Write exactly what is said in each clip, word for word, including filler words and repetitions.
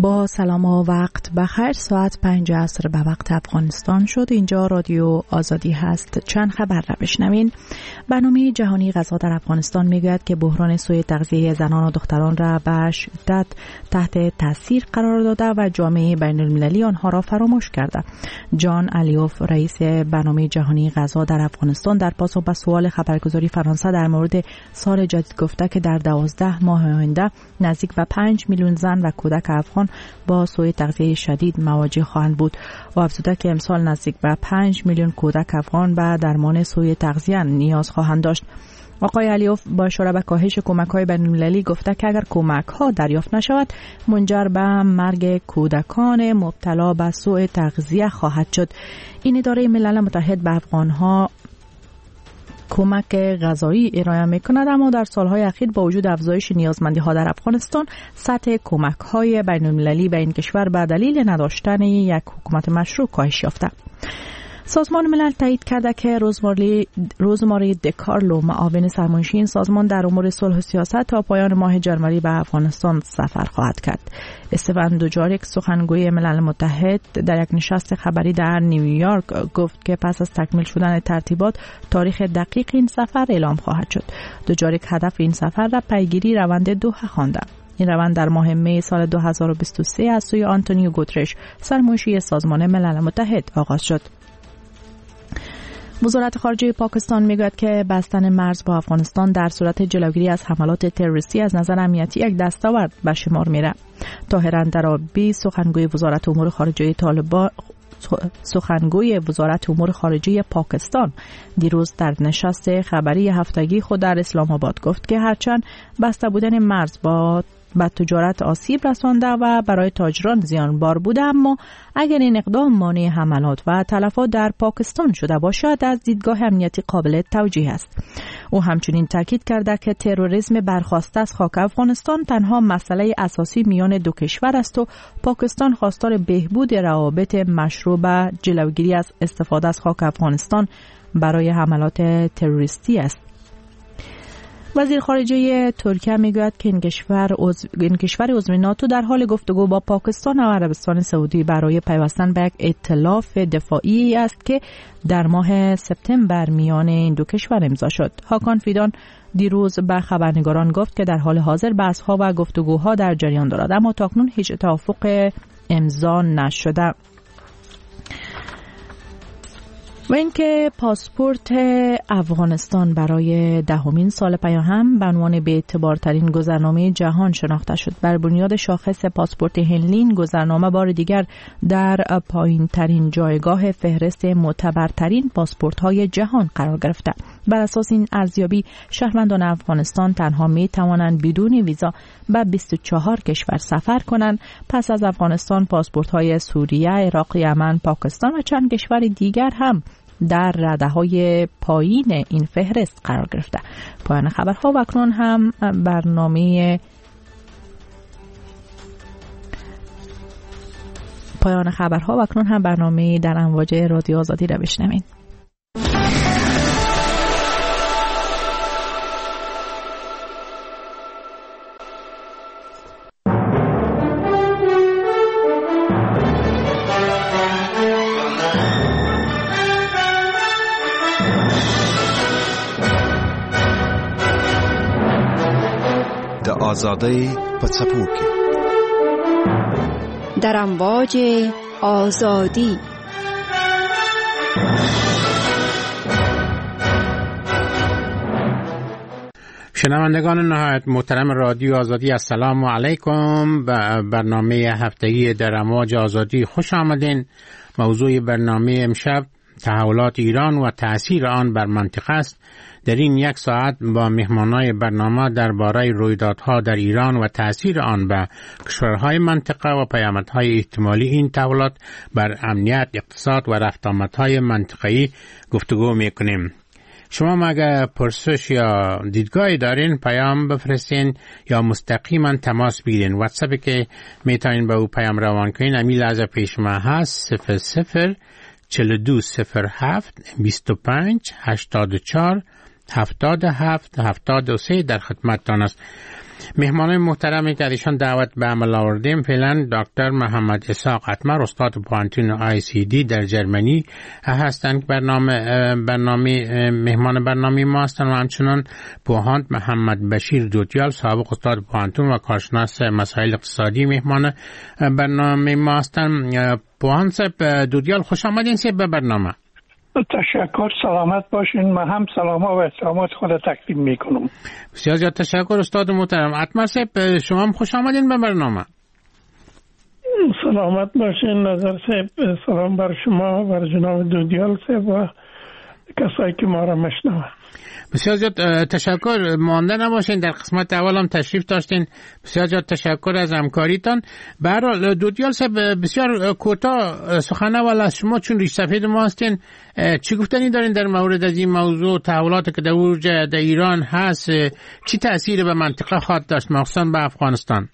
با سلام و وقت بخیر. ساعت پنج عصر به وقت افغانستان شد. اینجا رادیو آزادی هست. چند خبر را بشنوین. برنامه جهانی غذا در افغانستان میگوید که بحران سوء تغذیه زنان و دختران را به شدت تحت تاثیر قرار داده و جامعه بین المللی آنها را فراموش کرده. جان الیوف، رئیس برنامه جهانی غذا در افغانستان، در پاسخ به سوال خبرگزاری فرانسه در مورد سال جدید گفته که در دوازده ماه آینده نزدیک به پنج میلیون زن و کودک افغان با سوء تغذیه شدید مواجه خواهند بود و افزوده که امسال نزدیک به پنج میلیون کودک افغان به درمان سوء تغذیه نیاز خواهند داشت. آقای الیوف با اشاره به کاهش کمک‌های بین‌المللی گفته که اگر کمک‌ها دریافت نشود منجر به مرگ کودکان مبتلا به سوء تغذیه خواهد شد. این اداره ملل متحد به افغان‌ها کمک غذایی ارائه می‌کند، اما در سالهای اخیر با وجود افزایش نیازمندی‌ها در افغانستان سطح کمک‌های بین‌المللی به این کشور به دلیل نداشتن یک حکومت مشروع کاهش یافته. سازمان ملل تایید کرده که روزماری روزماری دکارلو، معاون سرمنشی این سازمان در امور صلح و سیاست، تا پایان ماه جنوری به افغانستان سفر خواهد کرد. استفان دوجاریک، سخنگوی ملل متحد، در یک نشست خبری در نیویورک گفت که پس از تکمیل شدن ترتیبات تاریخ دقیق این سفر اعلام خواهد شد. دوجاریک هدف این سفر را پیگیری روند دوحه خوانده. این روند در ماه می سال دو هزار و بیست و سه از سوی آنتونیو گوترش، سرمنشی سازمان ملل متحد آغاز شد. وزارت خارجه پاکستان میگوید که بستن مرز با افغانستان در صورت جلوگیری از حملات تروریستی از نظر امنیتی یک دستاورد به شمار میره. طاهر اندرابی، سخنگوی وزارت امور خارجه طالبان سخنگوی وزارت امور خارجه پاکستان، دیروز در نشست خبری هفتگی خود در اسلام آباد گفت که هرچند بسته بودن مرز با به تجارت آسیب رسانده و برای تاجران زیانبار بوده، اما اگر این اقدام مانع حملات و تلفات در پاکستان شده باشد از دیدگاه امنیتی قابل توجیه است. او همچنین تاکید کرده که تروریسم برخاسته از خاک افغانستان تنها مسئله اساسی میان دو کشور است و پاکستان خواستار بهبود روابط مشروع به جلوگیری از استفاده از خاک افغانستان برای حملات تروریستی است. وزیر خارجه ترکیه میگوید که این کشور عضو این کشور عضو ناتو در حال گفتگو با پاکستان و عربستان سعودی برای پیوستن به یک ائتلاف دفاعی است که در ماه سپتامبر میان این دو کشور امضا شد. هاکان فیدان دیروز به خبرنگاران گفت که در حال حاضر بحث‌ها و گفتگوها در جریان دارد، اما تاکنون هیچ توافق امضا نشده. و اینکه پاسپورت افغانستان برای دهمین سال پیاهم به عنوان بی‌اعتبارترین گذرنامه جهان شناخته شد. بر بنیاد شاخص پاسپورت هنلین، گذرنامه بار دیگر در پایین‌ترین جایگاه فهرست معتبرترین پاسپورت‌های جهان قرار گرفته. بر اساس این ارزیابی، شهروندان افغانستان تنها می توانند بدون ویزا به بیست و چهار کشور سفر کنند. پس از افغانستان، پاسپورت‌های سوریه، عراق، یمن، پاکستان و چند کشور دیگر هم در رده‌های پایین این فهرست قرار گرفته. پایان خبرها و اکنون هم برنامه پایان خبرها و اکنون هم برنامه در امواج رادیو آزادی را بشنوین. آزادی پڅپوکي در امواج آزادی. شنوندگان نهایت محترم رادیو آزادی، السلام علیکم. به برنامه هفتگی در امواج آزادی خوش آمدین. موضوع برنامه امشب تحولات ایران و تأثیر آن بر منطقه است. در این یک ساعت با مهمانای برنامه درباره رویدادها در ایران و تأثیر آن به کشورهای منطقه و پیامدهای احتمالی این تحولات بر امنیت، اقتصاد و رفت آمدهای منطقه‌ای گفتگو میکنیم. شما مگه پرسش یا دیدگاهی دارین پیام بفرستین یا مستقیما تماس بگیرین. واتساپی که میتونین به او پیام روان کنین امی لحظه پیش ما هست صفر صفر چهل و دو صفر هفت بیست و پنج هشتاد و چهار هفتاد و هفت هفتاد و سه در خدمتتان است. مهمان محترمی که ایشان دعوت به عمل آوردیم فعلا دکتر محمد اسحاق اتمر، استاد پوانتون آی سی دی در جرمنی هستند. برنامه برنامه مهمان برنامه ما هستند و همچنان پوهاند محمد بشیر دودیال، سابق استاد پوانتون و کارشناس مسائل اقتصادی مهمان برنامه ما هستند. پوهاند صاحب دودیال، خوش آمدین صاحب به برنامه. تشکر، سلامت باشین. من هم سلام و احترامات خود تقدیم میکنم. بسیار زیاد تشکر استاد محترم. اتمر صاحب شما هم خوش آمدین به برنامه. سلامت باشین نظر صاحب، سلام بر شما، بر جناب دودیال صاحب و کسایی که ما را میشنوند. بسیار زیاد تشکر. مانده نباشین، در قسمت اول هم تشریف داشتین. بسیار زیاد تشکر از همکاریتان. به هر حال دودیال صاحب بسیار کوتاه سخن اول از شما، چون ریش سفید ما هستین، چی گفتنی دارین در مورد از این موضوع، تحولاتی که در اوج در ایران هست، چی تأثیر به منطقه خواهد داشت، مخصوصا به افغانستان؟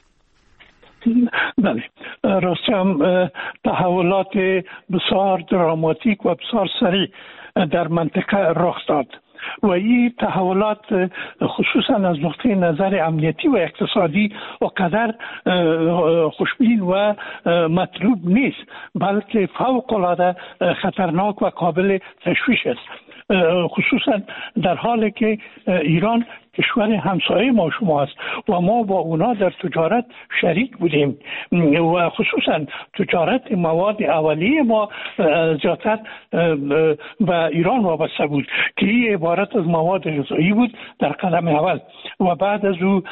بله، راستم تحولات بسیار دراماتیک و بسیار سریع در منطقه رخ داد و این تحولات خصوصا از نقطه نظر امنیتی و اقتصادی وقدر خوشبین و مطلوب نیست، بلکه فوق العاده خطرناک و قابل تشویش است، خصوصا در حالی که ایران کشور همسایه ما شما است و ما با اونا در تجارت شریک بودیم و خصوصا تجارت مواد اولیه ما زیادتر به ایران وابسته بود که این عبارت از مواد غذایی بود در قدم اول و بعد از او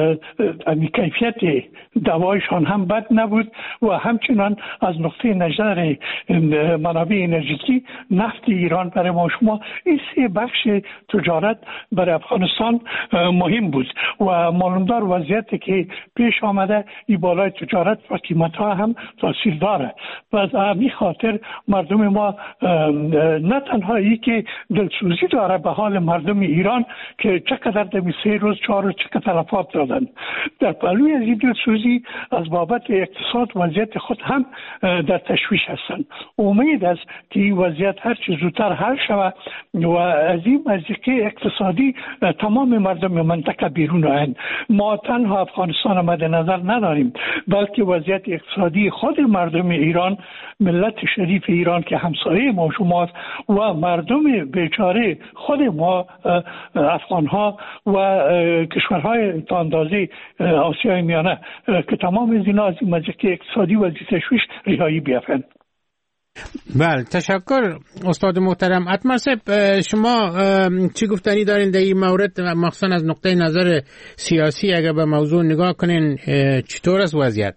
کیفیت دوایشان هم بد نبود و همچنان از نقطه نظر منابع انرژیکی نفت ایران برای ما شما این سه بخش تجارت برای افغانستان مهم بود و معلومدار وضعیتی که پیش آمده این بالای تجارت و قیمت ها هم تاثیر داره و از همین خاطر مردم ما نه تنها ای که دلسوزی داره به حال مردم ایران که چقدر در سه روز چهار روز چقدر تلفات دادن، در پهلوی از این دلسوزی از بابت اقتصاد وضعیت خود هم در تشویش هستند. امید است که این وضعیت هر چه زودتر حل شود و از این مزیقه اقتصادی تمام مردم منطقه بیرون آیند. ما تنها افغانستان مد نظر نداریم بلکه وضعیت اقتصادی خود مردم ایران، ملت شریف ایران که همسایه ما شماست و مردم بیچاره خود ما افغان ها و کشورهای تا اندازه آسیای میانه که تمام از اینا از این مزیقه اقتصادی و تشویش رهایی بیافند. بله، تشکر استاد محترم. اتمر صاحب شما چی گفتنی دارین در این مورد، مخصوصا از نقطه نظر سیاسی اگر به موضوع نگاه کنین چطور است وضعیت؟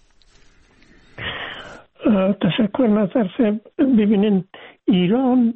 تشکر نظر صاحب. ببینین ایران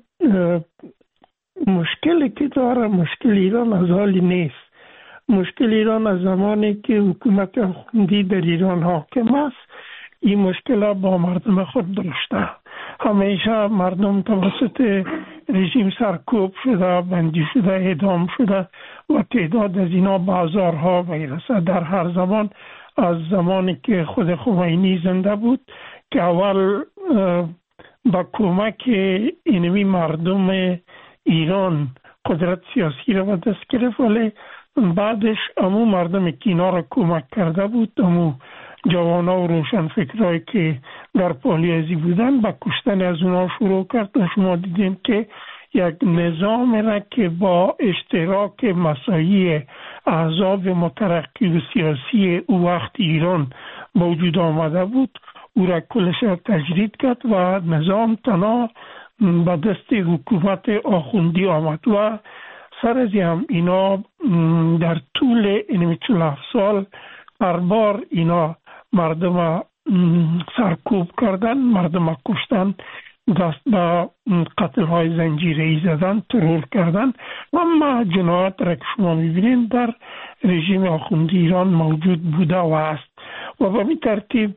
مشکلی که داره، مشکل ایران از حالی نیست. مشکل ایران از زمانی که حکومت آخوندی در ایران حاکم است این مشکل با مردم خود داشته. همیشه مردم توسط رژیم سرکوب شده، بندی شده، اعدام شده و تعداد از اینا بازارها و غیره. در هر زمان از زمانی که خود خمینی زنده بود که اول با کمک اینمی مردم ایران قدرت سیاسی را به دست گرفت، ولی بعدش امو مردم که اینا را کمک کرده بود، امو جوانا و روشن فکرهایی که در پالیازی بودن با کشتن از اونا شروع کرد و شما دیدیم که یک نظام را که با اشتراک مساعی احزاب مترقی و سیاسی او وقت ایران موجود آمده بود او را کلش را تجدید کرد و نظام تنها به دست حکومت آخوندی آمد و سر از هم اینا در طول این چهل و هفت سال هر بار اینا مردم سرکوب کردن، مردم کشتن، دست به قتل های زنجیره‌ای زدن، ترور کردن و اما جنایت را که شما میبینید در رژیم آخوندی ایران موجود بوده و است و به این ترتیب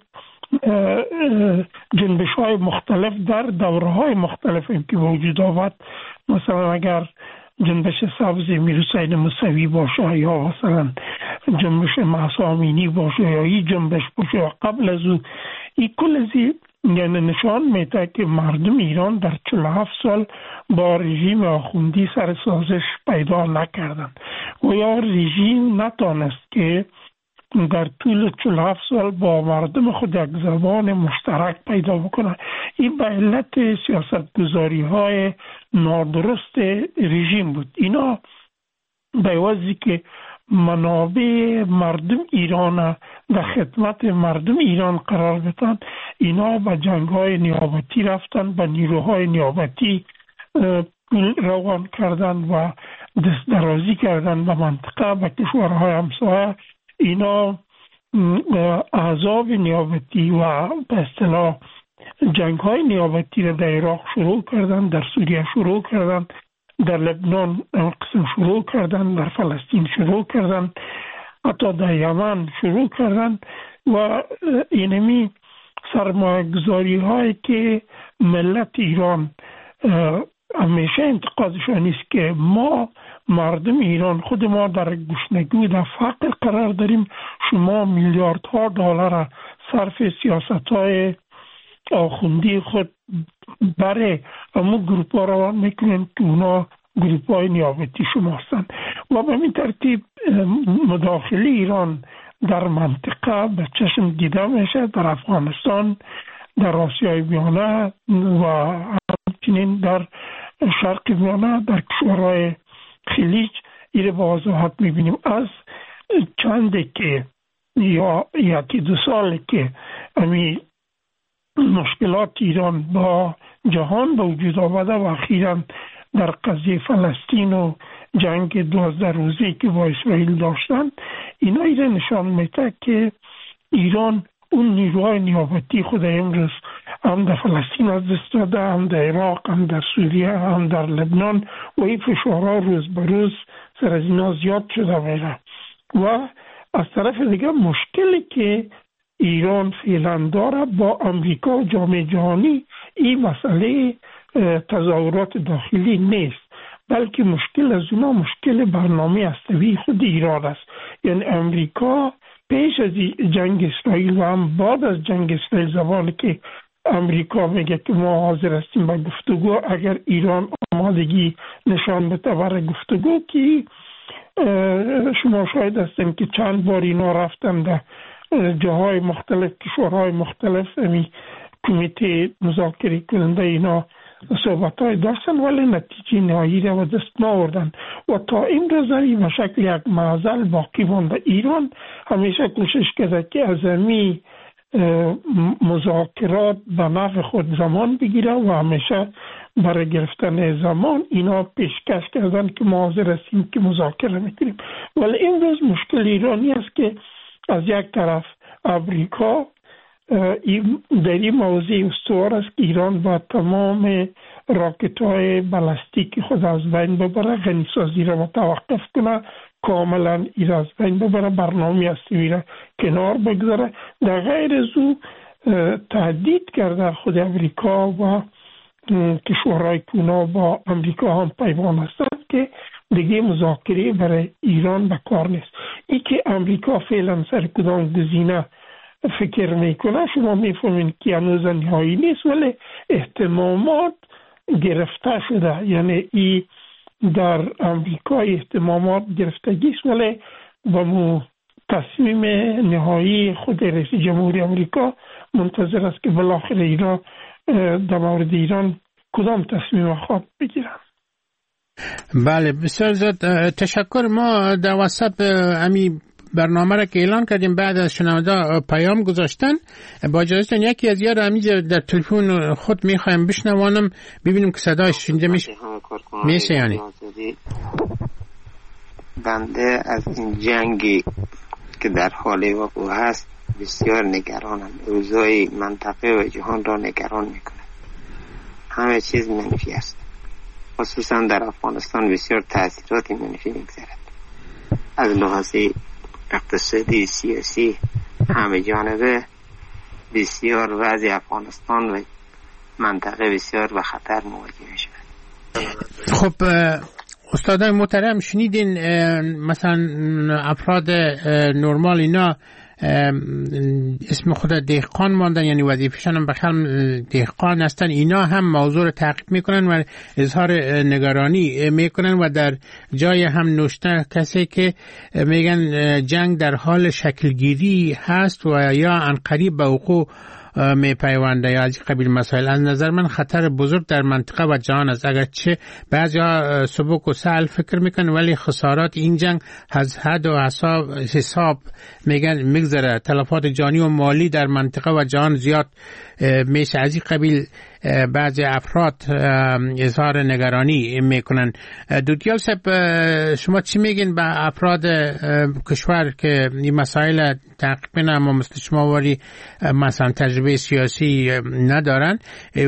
جنبش های مختلف در دوره های مختلف که وجود آمد. مثلا اگر جنبش سبز میرحسین موسوی باشه یا مثلا جنبش مهسا امینی باشه یا این جنبش باشه یا قبل از او، این کل ازی یعنی نشان میده که مردم ایران در چهل و هفت سال با رژیم آخوندی سر سازش پیدا نکردن و یا رژیم نتانست که در طول چهل و هفت سال با مردم خود یک زبان مشترک پیدا بکنه. این به علت سیاستگذاری های نادرست رژیم بود. اینا به وضعی که منابع مردم ایران در خدمت مردم ایران قرار بدن، اینا به جنگ های نیابتی رفتن، به نیروهای نیابتی روان کردن و دست درازی کردن به منطقه، به کشورهای همسایه. اینا احزاب نیابتی و به اصطلاح جنگ های نیابتی را در عراق شروع کردن، در سوریه شروع کردن، در لبنان قسم شروع کردن، در فلسطین شروع کردن، حتی در یمن شروع کردن. و اینمی سرمایه گذاری هایی که ملت ایران همیشه انتقادشان است که ما مردم ایران خود ما در گشنگی در فقر قرار داریم، شما میلیاردها دلار صرف سیاست های آخوندی خود برای امو گروپ ها روان میکنن که اونا گروپ های نیابتی شما هستند. و به این ترتیب مداخله ایران در منطقه به چشم دیده میشه، در افغانستان، در آسیای میانه و همچنین در شرق میانه، در کشورهای خلیج. این با وضاحت میبینیم. از چنده که یا یکی دو سال که امی مشکلات ایران با جهان به وجود آمده و اخیراً در قضیه فلسطین و جنگ دوازده روزی که با اسرائیل داشتن، اینا ایره نشان میده که ایران اون نیروهای نیابتی خود امروز هم در فلسطین از دست داده، هم در عراق، هم در سوریه، هم در لبنان و این فشارها روز به روز سر از اینا زیاد شده میره. و از طرف دیگه مشکلی که ایران فعلا داره با امریکا و جامعه جهانی، این مسئله تظاهرات داخلی نیست، بلکه مشکل از اونا مشکل برنامه هسته‌ای خود ایران است. یعنی امریکا پیش از جنگ اسرائیل و هم بعد از جنگ اسرائیل، زمانی که امریکا میگه که ما حاضر هستیم به گفتگو اگر ایران آمادگی نشان بده برای گفتگو، که شما شاهد هستیم که چند بار اینا رفتن در جاهای مختلف، کشورهای مختلف، امی کمیته مذاکره کننده اینا صحبت های داشتن ولی نتیجه نهایی را و دست ناوردن. و تا این روزی به شکل یک معضل باقی مانده. ایران همیشه کوشش کرده که از امی مذاکرات به نفع خود زمان بگیره و همیشه برای گرفتن زمان اینا پیشکش کردن که ما حاضر هستیم که مذاکره میکنیم. ولی این روز مشکل ایرانی است که از یک طرف امریکا در این موضوع استوار است که ایران با تمام راکت های بالستیک خود از بین ببره، غنیسازی را متوقف کنه، کاملا این از بین ببره، برنامه هسته‌ای را کنار بگذاره. در غیر از او تهدید کرده خود امریکا و کشورهای کونا با امریکا هم پیمان هستند که دیگه مذاکره برای ایران به کار نیست. ای که امریکا فعلا سر کدام گزینه فکر میکنه شما میفهمین که هنوز نهایی نیست، ولی احتمامات گرفته شده. یعنی ای در امریکا احتمامات گرفتگی است، ولی با مو تصمیم نهایی خود رئیس جمهوری امریکا منتظر است که بالاخره ایران در مورد ایران کدام تصمیم خود بگیرن. بله بسیار زیاد تشکر. ما در وسط امی برنامه را که اعلان کردیم بعد از شنونده پیام گذاشتن، با اجازهتون یکی از یار امیجا در تلفن خود میخوایم بشنوانم ببینیم که صدایش شنیده میشه. میشه یعنی بنده از این جنگی که در حال وقوع هست بسیار نگرانم. اوضاع منطقه و جهان را نگران میکنه. همه چیز منفی است، خصوصا در افغانستان بسیار تاثیرات منفی میگذارد. از لحاظ اقتصادی، سیاسی، همه جانبه بسیار وضع افغانستان و منطقه بسیار به خطر مواجه میشه. خب استادای محترم شنیدین مثلا افراد نرمال اینا اسم خود دهقان ماندن، یعنی وظیفه‌شان هم بخل دهقان هستن، اینا هم موضوع رو تعقیب میکنن و اظهار نگرانی میکنن و در جای هم نوشته کسی که میگن جنگ در حال شکلگیری هست و یا عنقریب به وقوع می پیونده یا از قبیل مسائل. از نظر من خطر بزرگ در منطقه و جهان است. اگرچه بعضی ها سبک و سهل فکر میکنن ولی خسارات این جنگ از حد و حساب, حساب میگن میگذره. تلفات جانی و مالی در منطقه و جهان زیاد میشه. از این قبیل بعضی افراد اظهار نگرانی میکنن. دودیال صاحب، شما چی میگین به افراد کشور که این مسائل تعقیب اما مثل شما ولی مثلا تجربه سیاسی ندارن؟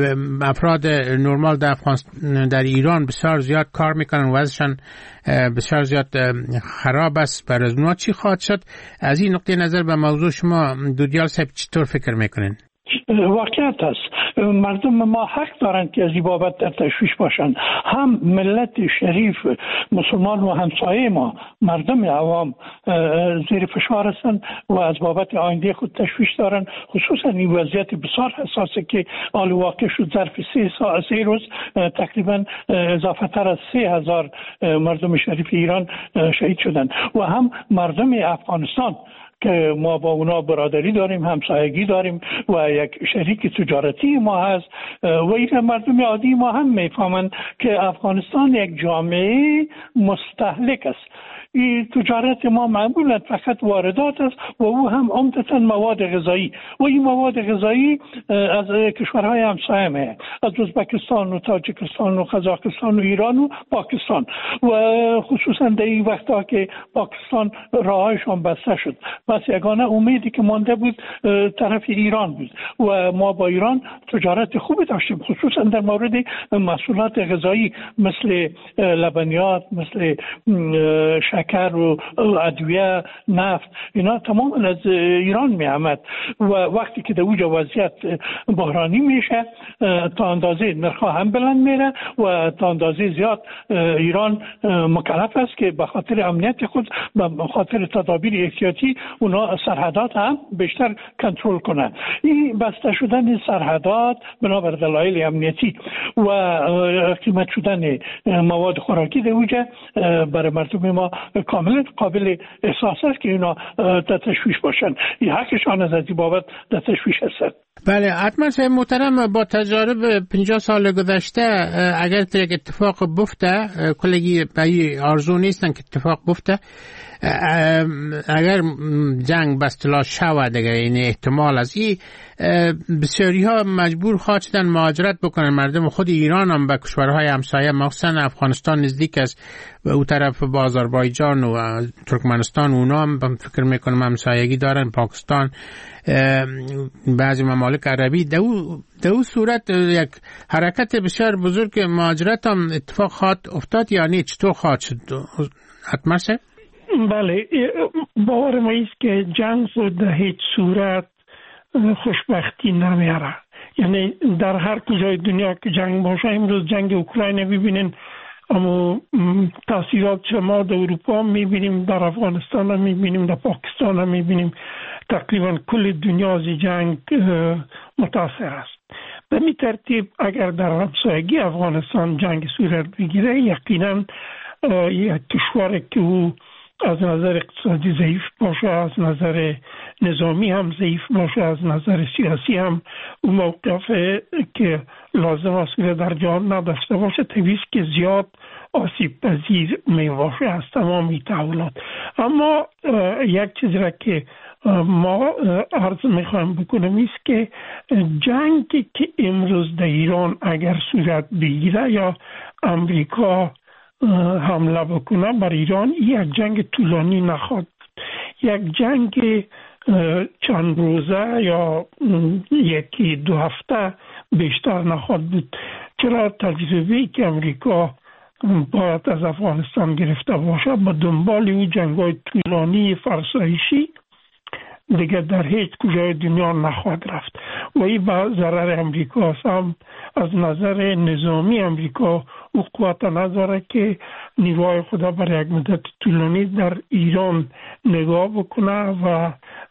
افراد نرمال در, در ایران بسیار زیاد کار میکنن و ازشان بسیار زیاد خراب است. برای اونا چی خواهد شد؟ از این نقطه نظر به موضوع شما دودیال صاحب چطور فکر میکنین؟ واقعیت است، مردم ما حق دارند که از این بابت در تشویش باشند. هم ملت شریف مسلمان و همسایه ما مردم عوام زیر فشار هستند و از بابت آینده خود تشویش دارند، خصوصا این وضعیت بسیار حساسه که آل واقع شد. ظرف سه ساعت سه روز تقریبا اضافه تر از سه هزار مردم شریف ایران شهید شدند و هم مردم افغانستان که ما با اونا برادری داریم، همسایگی داریم و یک شریک تجارتی ما هست و این مردم عادی ما هم میفهمند که افغانستان یک جامعه مستهلک است. این تجارت ما معمولا فقط واردات است و او هم عمدتاً مواد غذایی و این مواد غذایی از کشورهای همسایه میاد، از ازبکستان و تاجیکستان و قزاقستان و ایران و پاکستان و خصوصا در این وقتا که پاکستان راهایشان بسته شد. بس یگانه امیدی که مانده بود طرف ایران بود و ما با ایران تجارت خوبی داشتیم، خصوصا در مورد محصولات غذایی مثل لبنیات، مثل شکر و ادویه، نفت، اینا تمام از ایران می آمد و وقتی که در اوج وضعیت بحرانی میشه تا اندازه نرخ‌ها هم بلند میره و تا اندازه زیاد ایران مکلف است که به خاطر امنیت خود، به خاطر تدابیر احتیاطی اونا سرحدات هم بیشتر کنترل کنند. این بسته شدن سرحدات بنابر دلایل امنیتی و قیمت شدن مواد خوراکی در اوج برای مردم ما کاملا قابل احساس است که اینا در تشویش باشن. این حقشان از این بابت در تشویش هستند. بله، حتما صاحب محترم، با تجارب پنجاه سال گذشته اگر یک اتفاق بفته، کلگی به آرزو نیستن که اتفاق بفته، اگر جنگ به اصطلاح شود، اگر این احتمال از این بسیاری ها مجبور خواهد شدن مهاجرت بکنن. مردم خود ایران هم به کشورهای همسایه مخصوصا افغانستان نزدیک است و او طرف با آذربایجان و ترکمنستان اونا هم فکر میکنم همسایگی دارن، پاکستان، بعضی ممالک عربی. در او صورت یک حرکت بسیار بزرگ مهاجرت هم اتفاق خواهد افتاد، یعنی چطور خواهد شد؟ حتما سه؟ بله، باور ما ایست که جنگ در هیچ صورت خوشبختی نمیاره. یعنی در هر کجای دنیا که جنگ باشه، امروز جنگ اوکراین ببینین، اما تاثیرات شما در اروپا میبینیم، در افغانستان هم میبینیم، در پاکستان هم میبینیم، تقریبا کل دنیا از جنگ متاثر است. به می ترتیب اگر در همسایگی افغانستان جنگ صورت بگیره، یقینا یک کشور که او از نظر اقتصادی ضعیف باشه، از نظر نظامی هم ضعیف باشه، از نظر سیاسی هم اون موقف که لازم است که در جهان نداشته باشه، طبیعی که زیاد آسیب پذیر می باشه از تمامی تحولات. اما یک چیز را که ما عرض میخوایم بکنم ایست که جنگی که امروز در ایران اگر صورت بگیره یا امریکا حمله بکنه بر ایران، یک جنگ طولانی نخواهد، یک جنگ چند روزه یا یکی دو هفته بیشتر نخواهد بود. چرا؟ تجربه‌ای که امریکا باید از افغانستان گرفته باشه به دنبال او جنگ‌های طولانی فرسایشی دیگه در هیچ کجای دنیا نخواهد رفت و این به ضرر امریکا است. هم از نظر نظامی امریکا او قوت نداره که نیروهای خدا برای یک مدت طولانی در ایران نگاه بکنه و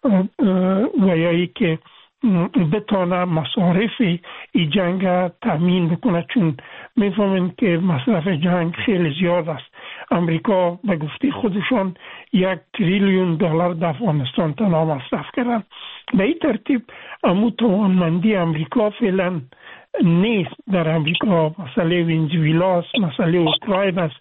و یا ای که بتانه مصارف این جنگ تامین بکنه، چون میفهمن که مصرف جنگ خیلی زیاد است. امریکا به گفته خودشان یک تریلیون دلار در افغانستان تنها مصرف کردن. به این ترتیب امو توانمندی امریکا فعلا نیست. در امریکا مسئله ونزوئلا است، مسئله اوکراین است،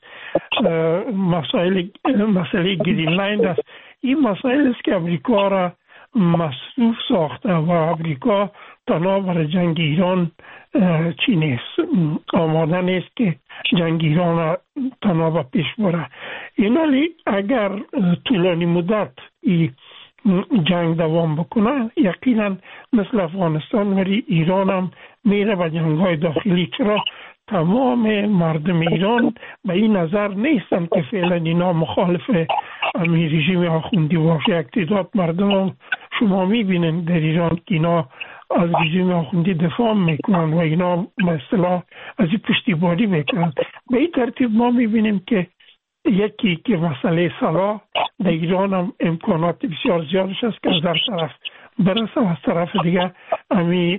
مسئله مسئله گرینلند است. این مسائل است که امریکا را مصروف ساخته و امریکا تنها برای جنگ ایران چی نیست، آماده نیست که جنگ ایران را تنها به پیش بره. اینالی اگر طولانی مدت این جنگ دوام بکنه، یقینا مثل افغانستان ولی ایران هم میره به جنگ های داخلی، چرا تمام مردم ایران به این نظر نیستن که فعلا اینا مخالف امی رژیم آخوندی باشه. یک تعداد مردم هم شما میبینن در ایران که اینا از رژیم آخوندی دفاع میکنن و اینا مثلا از این پشتیبانی میکنن. به این ترتیب ما میبینیم که یکی که مسئله سلاح در ایران هم امکانات بسیار زیادش است که از در طرف برسه و از طرف دیگه امی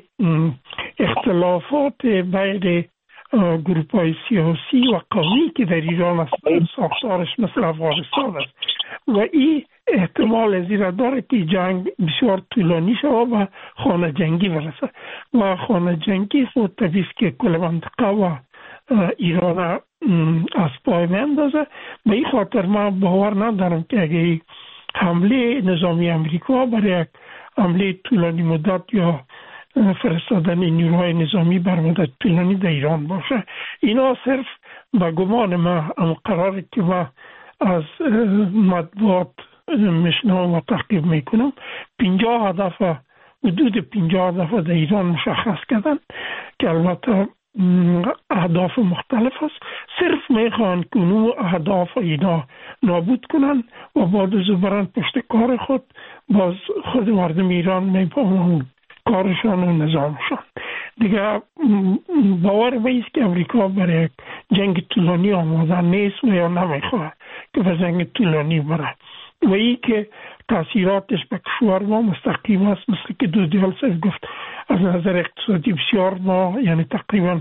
اختلافات بین گروپ های سیاسی و قومی که در ایران است ساختارش مثل افغانستان است و این احتمال زیرا داره که جنگ بسیار طولانی شود و خانه جنگی برسه و خانه جنگی خود طبیعی که کل منطقه و ایران از پای میاندازه. به این خاطر من باور ندارم که اگه حمله نظامی امریکا برای یک حمله طولانی مدت یا فرستادن نیروهای نظامی بر مدت طولانی در ایران باشه. اینا صرف به گمان ما هم قراره که ما از مطبوعات میشنوم و تعقیب میکنم پنجاه هدف حدود پنجاه هدف در ایران مشخص کردن که البته اهداف مختلف است. صرف میخوان که اونو اهداف اینا نابود کنن و بعد از برن پشت کار خود باز خود مردم ایران میفهمن کارشان و نظامشان. دیگه باور بیست که امریکا برای جنگ طولانی آماده نیست و یا نمیخواه که به جنگ طولانی بره و ای که تاثیراتش به کشور ما مستقیم است. مثل که دو دیال صرف گفت از نظر اقتصادی بسیار ما یعنی تقریبا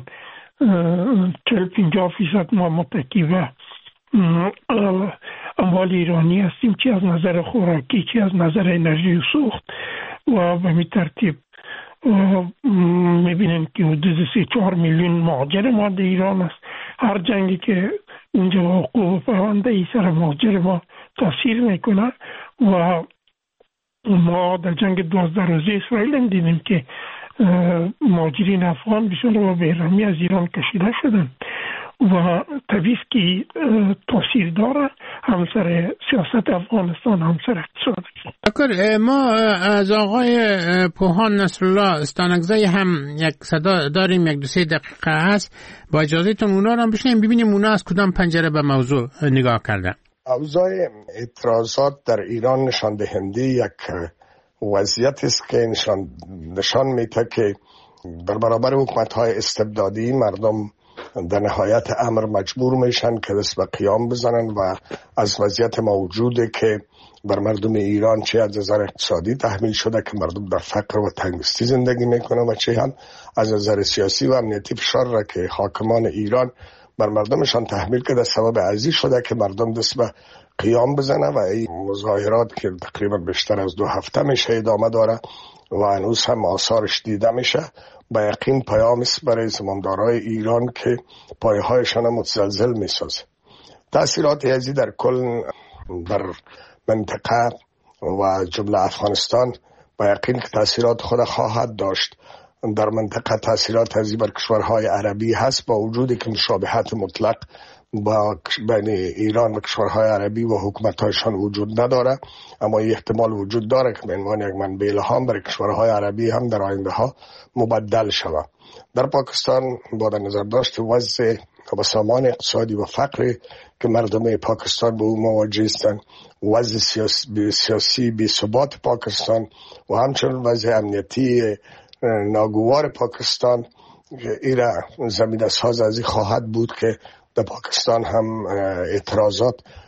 چهل پنجاه فیصد ما متکی به اموال ایرانی هستیم، چی از نظر خوراکی چی از نظر انرژی و سوخت و به می ترتیب میبینن که حدود سی چهار میلیون مهاجر ما در ایران است. هر جنگی که اونجا حقوق پرونده ای سر مهاجر ما تاثیر میکنه و ما در جنگ دوازده روزه اسرائیل هم دیدیم که مهاجرین افغان بسیار و بیرحمی از ایران کشیده شدن و طبیعی که تاثیر داره هم سر سیاست افغانستان هم سر اقتصاد. اکر ما از آقای پوهان نصرالله استانکزی هم یک صدا داریم، یک دو سه دقیقه هست، با اجازهتون اونا رو هم بشنیم ببینیم اونا از کدام پنجره به موضوع نگاه کردن. اوضاع اعتراضات در ایران نشان دهنده یک وضعیت است که نشان نشان میده که در برابر حکومت‌های استبدادی مردم در نهایت امر مجبور میشن که دست به قیام بزنن و از وضعیت موجوده که بر مردم ایران چه از نظر اقتصادی تحمیل شده که مردم در فقر و تنگستی زندگی میکنن و چه هم از نظر سیاسی و امنیتی فشار را که حاکمان ایران بر مردمشان تحمیل کرده سبب عزیز شده که مردم دست به قیام بزنه و این مظاهرات که تقریبا بیشتر از دو هفته میشه ادامه داره و هنوز هم آثارش دیده میشه با یقین پیام است برای زمامدارای ایران که پایهایشان متزلزل میسازه. تأثیرات ازی در کل در منطقه و جمله افغانستان با یقین که تأثیرات خود خواهد داشت. در منطقه تأثیرات ازی بر کشورهای عربی هست با وجودی که مشابهت مطلق با بین ایران و کشورهای عربی و حکومت‌هایشان وجود نداره، اما این احتمال وجود داره که به عنوان یک منبع الهام برای کشورهای عربی هم در آینده ها مبدل شود. در پاکستان با در نظر داشت وضع و سامان اقتصادی و فقر که مردم پاکستان به او مواجه هستند، وضع سیاسی, سیاسی بی ثبات پاکستان و همچنین وضع امنیتی ناگوار پاکستان، ایرا زمینه ساز ازی خواهد بود که در پاکستان هم اعتراضات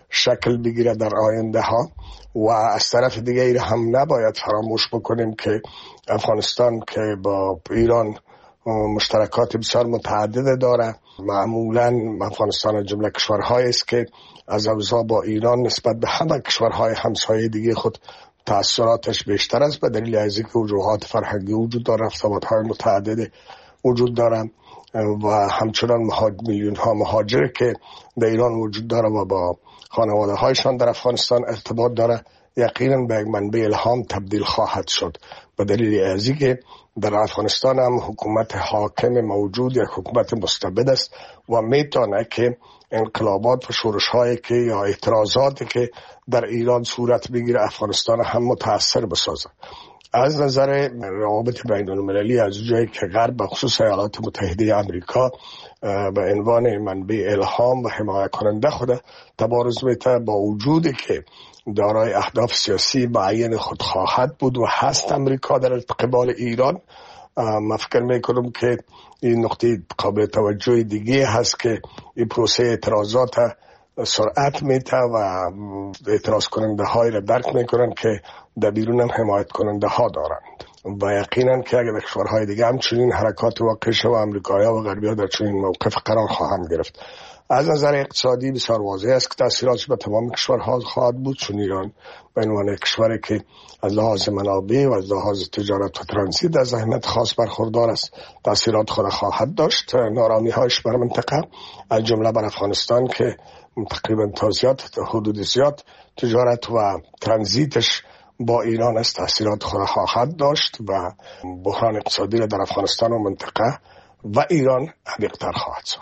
شکل بگیره در آینده ها. و از طرف دیگه هم نباید فراموش بکنیم که افغانستان که با ایران مشترکات بسیار متعدد داره، معمولا افغانستان جمله کشورهایی است که از اوضاع با ایران نسبت به همه کشورهای همسایه دیگه خود تأثیراتش بیشتر است، به دلیل از اینکه وجوهات فرهنگی وجود داره، ارتباطات متعدد وجود داره و همچنان میلیون ها مهاجر که در ایران وجود داره و با خانواده هایشان در افغانستان ارتباط داره، یقینا به یک منبع الهام تبدیل خواهد شد. به دلیل از اینکه در افغانستان هم حکومت حاکم موجود یک حکومت مستبد است و میتونه که انقلابات و شورش هایی که یا اعتراضاتی که در ایران صورت بگیره افغانستان هم متاثر بسازه. از نظر روابط بین المللی، از جایی که غرب به خصوص ایالات متحده آمریکا به عنوان منبع الهام و حمایت کننده خود تبارز میده، با وجودی که دارای اهداف سیاسی معین خود خواهد بود و هست امریکا در قبال ایران، من فکر میکنم که این نقطه قابل توجه دیگه هست که این پروسه اعتراضات سرعت میده و اعتراض کننده های را درک میکنن که در بیرون هم حمایت کننده ها دارند و یقینا که اگر کشورهای دیگه هم چنین حرکات واقع شد و امریکایی ها و غربی ها در چنین موقف قرار خواهند گرفت. از نظر اقتصادی بسیار واضح است که تاثیراتش به تمام کشورها خواهد بود، چون ایران به عنوان کشوری که از لحاظ منابع و از لحاظ تجارت و ترانزیت از اهمیت خاص برخوردار است، تاثیرات خود خواهد داشت. نارامی هایش بر منطقه از جمله بر افغانستان که تقریبا تا زیاد حدود زیاد تجارت و ترانزیتش با ایران است، تاثیرات خود خواهد داشت و بحران اقتصادی در افغانستان و منطقه و ایران عمیق‌تر خواهد شد.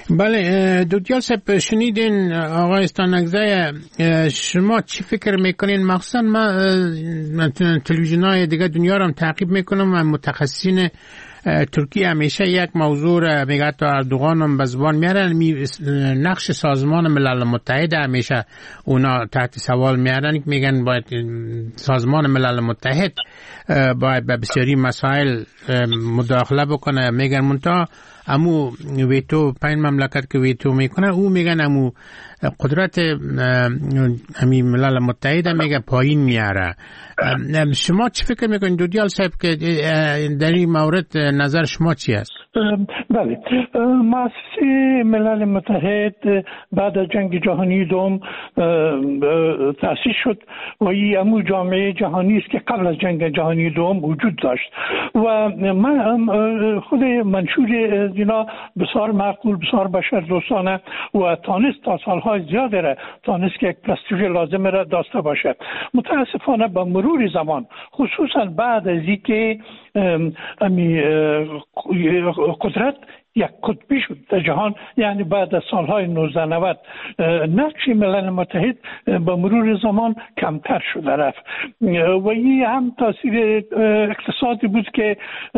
بله دوتیال صاحب، شنیدین آقای استانگزی، شما چی فکر میکنین؟ مخصوصا ما تلویزیون های دیگه دنیا رو هم تعقیب میکنم و متخصصین ترکیه همیشه یک موضوع را میگه، تا اردوغان هم به زبان میارن، نقش سازمان ملل متحد همیشه اونا تحت سوال میارن، میگن باید سازمان ملل متحد باید به بسیاری مسائل مداخله بکنه. میگن منتها امو ویتو پنج مملکت که ویتو میکنه، او میگن امو قدرت امی ملل متحد میگه پایین میاره. شما چی فکر میکنید دودیال صاحب که در این مورد نظر شما چی است؟ بله، مؤسسه ملل متحد بعد از جنگ جهانی دوم تأسیس شد و این امو جامعه جهانی است که قبل از جنگ جهانی دوم وجود داشت و من خود منشور اینا بسیار معقول، بسیار بشر دوستانه و تانست تا سالهای زیاده را تانست که یک پرستیژ لازم را داشته باشه. متاسفانه با مرور زمان، خصوصا بعد از اینکه امی قدرت یک قطبی شد در جهان، یعنی بعد از سالهای نوزده نود، نقش ملل متحد با مرور زمان کمتر شده رفت و این هم تاثیر اقتصادی بود که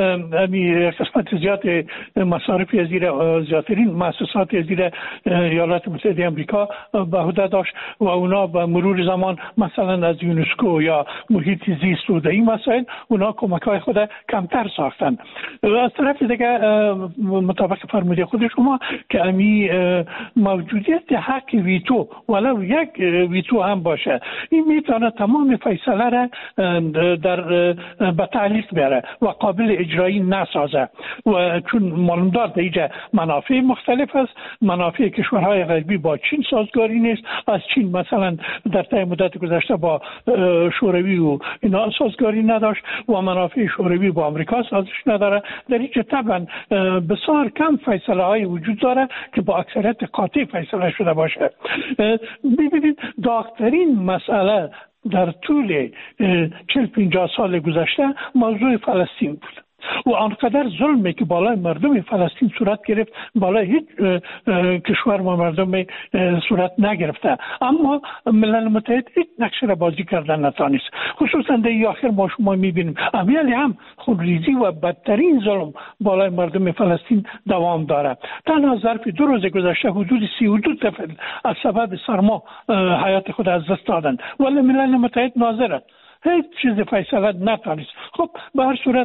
قسمت زیاد مصارف از زیر زیادترین مؤسسات از زیر ایالات متحده آمریکا به عهده داشت و اونا با مرور زمان مثلا از یونسکو یا محیط زیست و این مسائل اونا کمک‌های خود کمتر ساختن. از طرف دیگه مطابق فرموده خود شما که امی موجودیت حق ویتو ولو یک ویتو هم باشه، این میتونه تمام فیصله را در به تعلیق بیاره و قابل اجرایی نسازه و چون معلوم دار در اینجا منافع مختلف است. منافع کشورهای غربی با چین سازگاری نیست، از چین مثلا در طی مدت گذشته با شوروی و اینا سازگاری نداشت و منافع شوروی با آمریکا سازش نداره. در اینجا طبعا بسیار کم فیصله های وجود داره که با اکثریت قاطع فیصله شده باشه. ببینید داغ‌ترین مسئله در طول چهل پنجاه سال گذشته موضوع فلسطین بود و آنقدر ظلمی که بالای مردم فلسطین صورت گرفت بالای هیچ کشور و مردم صورت نگرفته، اما ملل متحد هیچ نقش را بازی کردن نتانست. خصوصا در آخر ما شما میبینیم امیالی هم خونریزی و بدترین ظلم بالای مردم فلسطین دوام داره. تنها ظرف دو روز گذشته حدود سی و دو نفر از سبب سرما حیات خود از دست دادند ولی ملل متحد ناظر است، هیچ چیز فیصله نتانست. خب به هر صورت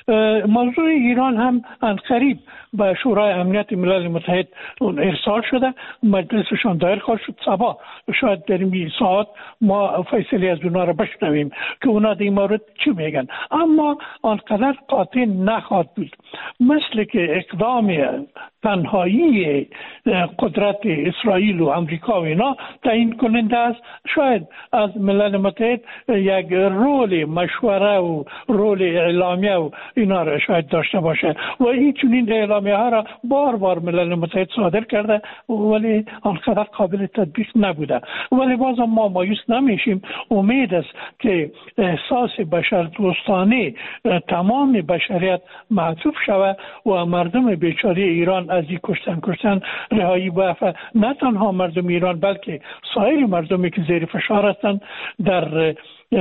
موضوع ایران هم عنقریب به شورای امنیت ملل متحد اون ارسال شده، مجلسشان دایر خواهد شد. صبا شاید در این ساعت ما فیصله از اونا را بشنویم که اونا در این مورد چی میگن، اما آنقدر قاطع نخواهد بود. مثل که اقدام تنهایی قدرت اسرائیل و امریکا و اینا تعیین کننده است، شاید از ملل متحد یک رول مشوره و رول اعلامیه و اینا را شاید داشته باشه و این چنین اعلامیه ها را بار بار ملل متحد صادر کرده ولی آنقدر قابل تطبیق نبوده. ولی بازم ما مایوس نمیشیم. امید است که احساس بشردوستانه تمام بشریت معطوف شود و مردم بیچاره ایران از این کشتن کشتن رهایی بیافته. نه تنها مردم ایران بلکه سایر مردمی که زیر فشار هستند، در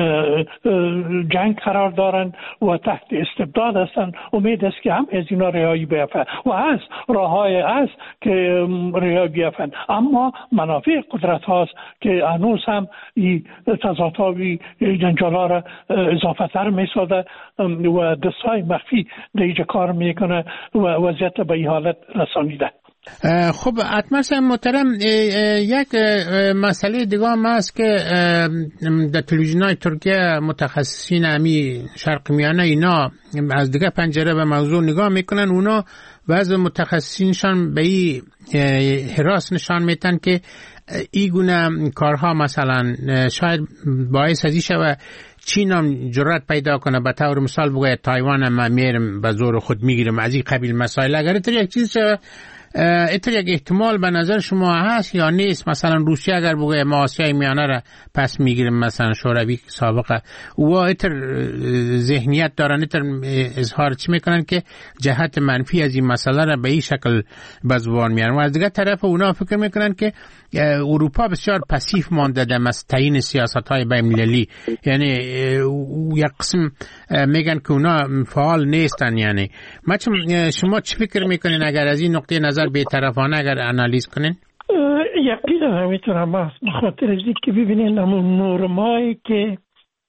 جنگ قرار دارند و تحت استبداد هستند، امید است که هم از اینا رهایی بیافته و از راههای است که رهایی بیافتند. اما منافع قدرت هاست که هنوز هم این تضادها و جنجال ها را اضافه تر می سازد و دستای مخفی در اینجا کار میکنه و وضعیت به این حالت رسانیده. خب اطمر صاحب محترم، یک مسئله دیگه هم هست که در تلویزیون‌های ترکیه متخصصین امی شرق میانه اینا از دیگه پنجره به موضوع نگاه میکنن. اونا بعض متخصصینشان به این حراس نشان میتن که این گونه کارها مثلا شاید باعث ازی شود چین هم جرأت پیدا کنه به طور مثال بگه تایوان هم میرم به زور خود میگیرم از این قبیل مسائل. اگر اتر یک چیز اتر یک احتمال به نظر شما هست یا نیست؟ مثلا روسیه اگر بگه ما آسیای میانه را پس میگیریم، مثلا شوروی سابقه و اتر ذهنیت دارن، اتر اظهار چی میکنن که جهت منفی از این مسئله را به این شکل به زبان میارن و از دیگه طرف اونا فکر میکنن که اروپا بسیار پسیف مانده در تعیین سیاست‌های بین‌المللی، یعنی یک قسم میگن که اونا فعال نیستن. یعنی شما چی فکر میکنین اگر از این نقطه نظر بی‌طرفانه اگر انالیز کنین؟ یقینا نمیتونم بس بخاطر از که ببینین همون نورمایی که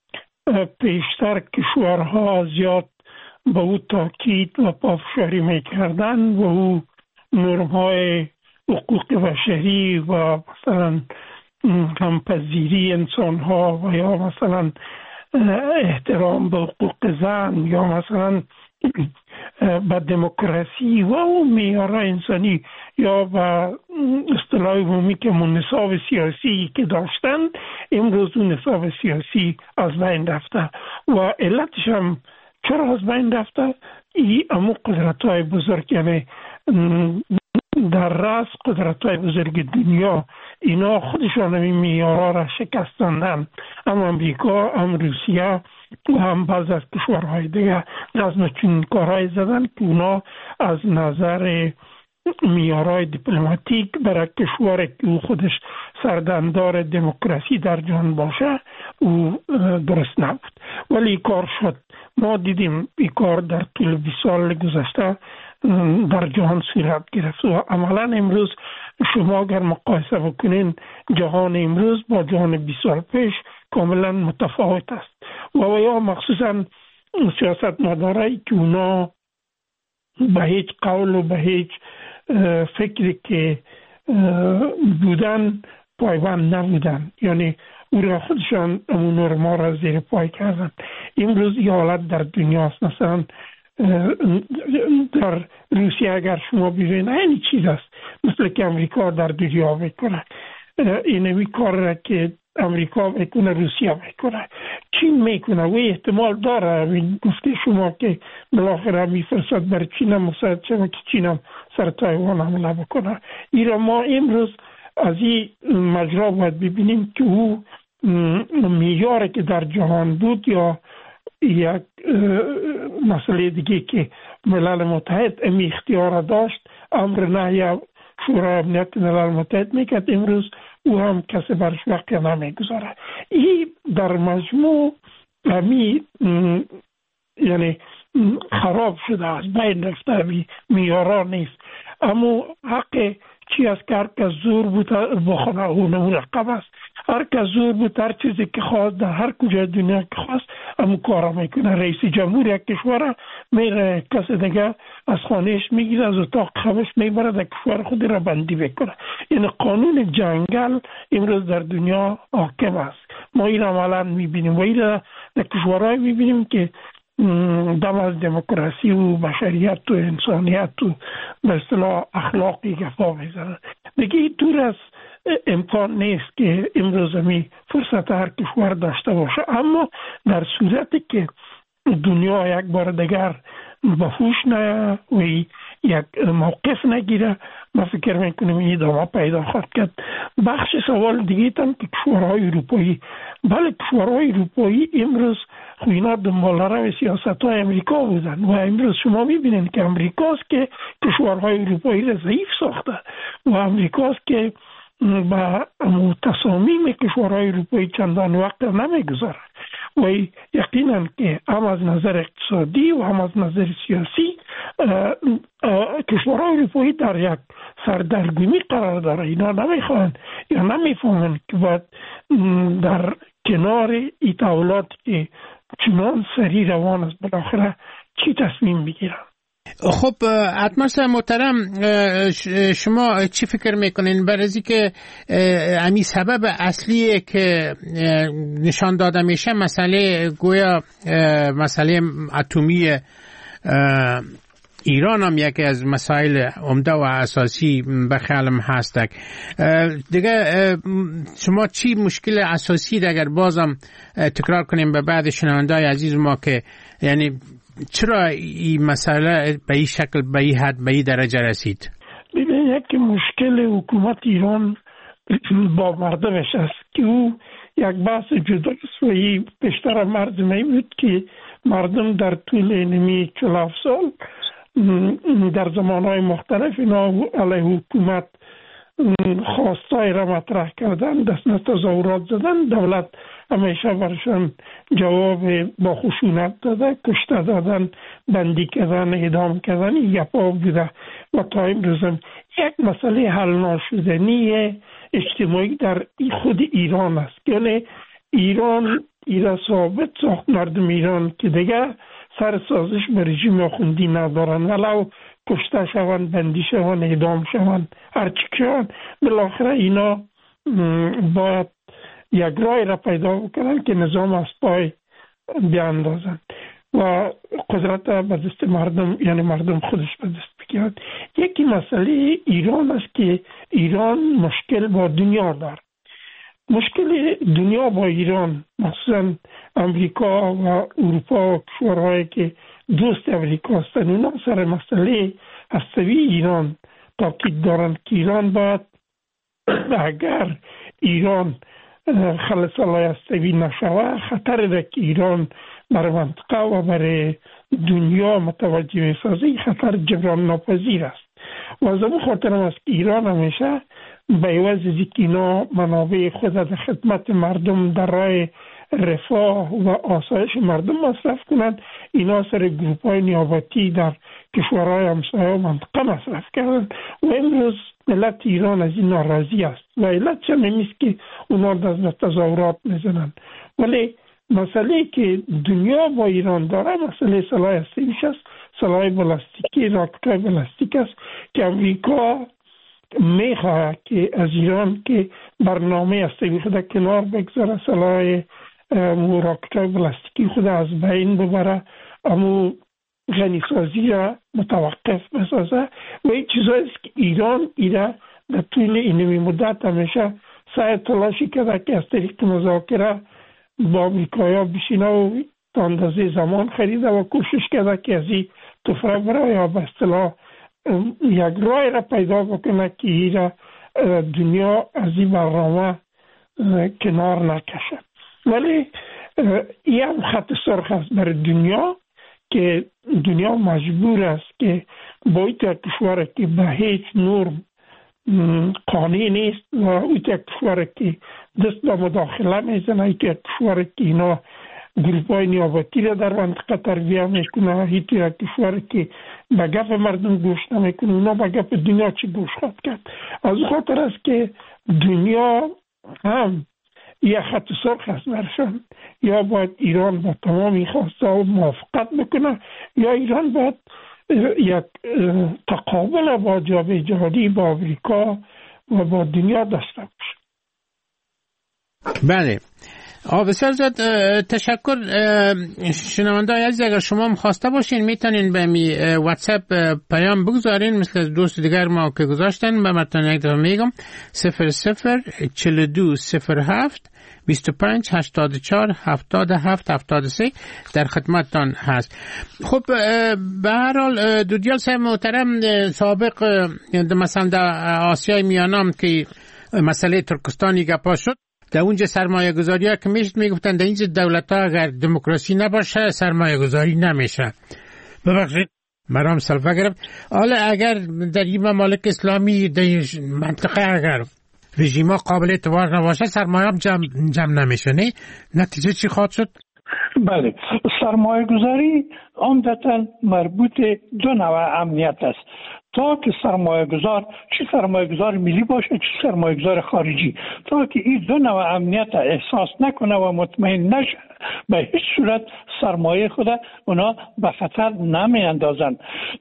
پیشتر کشورها زیاد به او تاکید و پافشاری میکردن و او نورمهای حقوق بشری و مثلا همپذیری انسان ها و یا مثلا احترام به حقوق زن یا مثلا به دموکراسی و اون معیارهای انسانی یا به اصطلاح عمومی که من نصاب سیاسی که داشتن، امروز اون نصاب سیاسی از بین رفته و علتش هم چرا از بین رفته؟ ای امو قدرت های بزرگ، یعنی در رأس قدرت های بزرگ دنیا اینا خودشان این معیارها را شکستاندن، هم امریکا هم روسیه و هم بعض از کشورهای دیگه نظم چنین کارهای زدن که اونا از نظر معیارهای دیپلماتیک برای کشور که او خودش سردمدار دموکراسی در جهان باشه او درست نبود، ولی کار شد. ما دیدیم این کار در طول بیست سال گذشته در جهان صورت گرفت و عملا امروز شما اگر مقایسه بکنین جهان امروز با جهان بیست سال پیش کاملا متفاوت است و یا مخصوصا سیاست مدارایی که اونا به هیچ قول و به هیچ فکری که بودن پایبند نبودن، یعنی او را خودشان امون نورما را زیر پای کردن. امروز این حالت در دنیا است. مثلا در روسیه اگر شما ببینید این چیز است مثل که امریکا در دنیا میکنه، اینمی کار را که امریکا میکنه روسیه میکنه، چین میکنه و احتمال داره این گفته شما که بالاخره میفرستد بر چین هم مساعد شده که چین هم سر تایوان حمله بکنه. ایران ما امروز از این مجرا باید ببینیم که او معیاری که در جهان بود یا یک مسئله دیگه که ملل متحد امی اختیار داشت، امر نهی شورای امنیت ملل متحد میکرد، امروز او هم کسی برش وقت نمیگذاره. این در مجموع امی یعنی خراب شده، از بین رفته، امی میارا نیست. اما حق چی از که هر کس زور بود بخونه او نمون رقم است، هر کس زور بود هر چیزی که خواست در هر کجای دنیا که خواست همون کارا میکنه. رئیس جمهور یک کشور میره کس دیگه از خانهش میگیره، از اتاق خوابش میبره، در کشور خود را بندی بکنه. این قانون جنگل امروز در دنیا حاکم است. ما این عملا میبینیم و این در کشورهای میبینیم که دم از دموکراسی و بشریت و انسانیت و به اصطلاح اخلاقی گفا میزنه. دیگه دور از امکان نیست که امروز می فرصت هر کشور داشته باشه، اما در صورتی که دنیا یک بار دیگر به هوش نه و یک موقف نگیره، ما فکر میکنیم این ادامه پیدا خواهد کرد. بخش سوال دیگه تام که کشورهای اروپایی، بله کشورهای اروپایی امروز خو اینا دنبال‌رو سیاست‌های امریکا بودن و امروز شما می‌بینید که امریکاست که کشورهای اروپایی را ضعیف ساخته و امریکاست که با تصامیم کشورهای اروپایی چندان وقت نمیگذاره و یقینا که هم از نظر اقتصادی و هم از نظر سیاسی کشورهای اروپایی در یک سردرگمی قرار داره. اینا نمیخوان یا نمیفهمن که باید در کنار این تحولات که چنان سری روان است بالاخره چی تصمیم بگیرن. خب اتماس محترم، شما چی فکر میکنین برای که امی سبب اصلیه که نشان داده میشه مسئله گویا مسئله اتمی ایران هم یکی از مسائل عمده و اساسی به خیالم هستک دیگه، شما چی مشکل اساسی اگر بازم تکرار کنیم به بعد شنونده‌های عزیز ما که یعنی چرا این مسئله به این شکل به این حد به این درجه رسید؟ ببینید یک مشکل حکومت ایران با مردمش است که او یک بحث جداست و این بیشتر مردمی بود که مردم در طول اینمی چهل و هفت سال در زمانهای مختلف اینا علیه حکومت خواستای را مطرح کردن، دست تظاهرات زدن، دولت همیشه برشان جواب با خشونت داده، کشته دادن، بندی کردن، اعدام کردن، این گپا بوده و تا امروز یک مسئله حل ناشدنی اجتماعی در خود ایران است. یعنی ایران ایران ثابت ساخت مردم ایران که دیگه سر سازش به رژیم آخوندی ندارن، ولو کشته شوند، بندی شوند، اعدام شوند، هرچی شوند، بالاخره اینا باید یک رای را پیدا بکنن که نظام از پای بیاندازن و قدرت به دست مردم، یعنی مردم خودش به دست بگیرد. یکی مسئله ایران است که ایران مشکل با دنیا دارد. مشکل دنیا با ایران، مثلا امریکا و اروپا و کشورهایی که دوست امریکا هستند، اونا سر مسئله هستوی ایران تاکید دارند که ایران باید اگر ایران خلصالای هستوی نشوه خطر ده که ایران بر منطقه و بر دنیا متوجه میسازه، خطر جبران ناپذیر است و از اون خاطر است که ایران همیشه به عوض از اینکه اینا منابع خود در خدمت مردم در راه رفاه و آسایش مردم مصرف کنند، اینا سر گروپ های نیابتی در کشورهای همسایه و منطقه مصرف کردند و امروز ملت ایران از این ناراضی است و علت چه نیست که اونا در تظاهرات میزنند. ولی مسئله که دنیا با ایران داره مسئله سلاح هستیش است، سلاح بلاستیکی، راکت‌های بلاستیک است که امریکا میخواه که از ایران که برنامه هستیش خود کنار بگذاره، سلاح راکت‌های بلاستیکی خود از بین ببره، امو غنیسازی را متوقف بسازه و این چیزایی است که ایران ایره در طول اینمی مدت همیشه سعی تلاشی کرده که از طریق مذاکره با امریکایا بشینه و تا اندازه زمان خریده و کوشش کرده که از این تفره برای یا به اصطلاح یک رای را پیدا بکنه که ایره دنیا از این برنامه کنار نکشه. ولی این هم خط سرخ است برای دنیا که دنیا مجبور است که با این کشور که به هیچ نرم قانع نیست و این کشور که دست به مداخله میزنه، این کشور که اینا گروپ های نیابتی را در منطقه تربیه میکنه، این کشور که به گپ مردم گوش نمیکنه، اینا به گپ دنیا چی گوش خواهد کرد. از خاطر است که دنیا هم یا خط سرخ است برشان، یا باید ایران با تمام این خواسته موافقت بکنه، یا ایران باید یک تقابل با جامعه جهانی، با امریکا و با دنیا داشته باشه. بله، بسیار زیاد تشکر. شنونده های عزیز، اگر شما خواسته باشین میتونین به می واتساپ پیام بگذارین مثل دوست دیگر ما که گذاشتن. به متن یک دفعه میگم صفر صفر چهل و دو صفر هفت بیست و پنج هشتاد و چهار هفتاد و هفت هفتاد و سه در خدمتتان هست. خب به هر حال دودیال صاحب محترم، سابق مثلا در آسیای میانم که مسئله ترکستانی گپا شد، در اونجا سرمایه گذاری ها که میشد میگفتن در اینجا دولت ها اگر دموکراسی نباشه سرمایه گذاری نمیشه. ببخشید مرام سلفه گرفت. حالا اگر در این ممالک اسلامی در منطقه اگر رژیم ها قابل اعتبار نباشه سرمایه هم جمع, جمع نمیشه، نه؟ نتیجه چی خواهد شد؟ بله، سرمایه گذاری عمدتاً مربوط دو نوع امنیت است. تا که سرمایه گذار، چه سرمایه گذار ملی باشه چه سرمایه گذار خارجی، تا که این دو نوع امنیت احساس نکنه و مطمئن نشه به هیچ صورت سرمایه خود اونا به خطر نمی اندازن.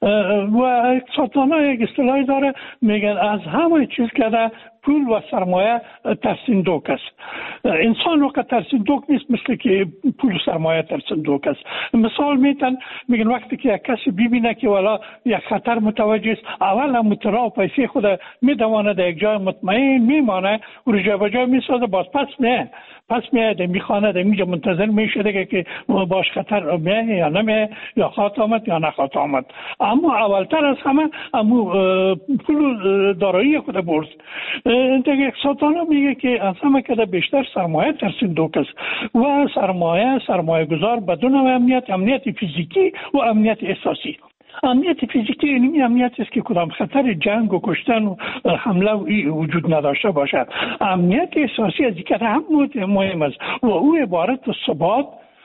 و اقتصاددان‌ها یک اصطلاحی داره، میگن از همه چیز که در پول و سرمایه ترسیندوک است. انسان وقت ترسیندوک نیست مثل که پول و سرمایه ترسیندوک است. مثال میتن میگن وقتی که یک کسی ببینه که والا یک خطر متوجه است، اول هم مترا و پیسه خود میدوانه در یک جای مطمئن میمانه و رو جا به جا میسازه، باز پس میه پس میه در میخانه در میجا منتظر میشه که باش خطر میه یا نمیه، یا خواهد آمد یا نخواهد آمد. اما اولتر از همه امو پول دارایی خود برد. دیگه اقتصاددانا میگه که از همه که بیشتر سرمایه ترسیندوک است و سرمایه سرمایه گذار بدون امنیت، امنیت فیزیکی و امنیت احساسی. امنیت فیزیکی اینمی امنیت است که کدام خطر جنگ و کشتن و حمله و ای وجود نداشته باشد. امنیت احساسی از دیگر هم مهم است و او عبارت از ثبات،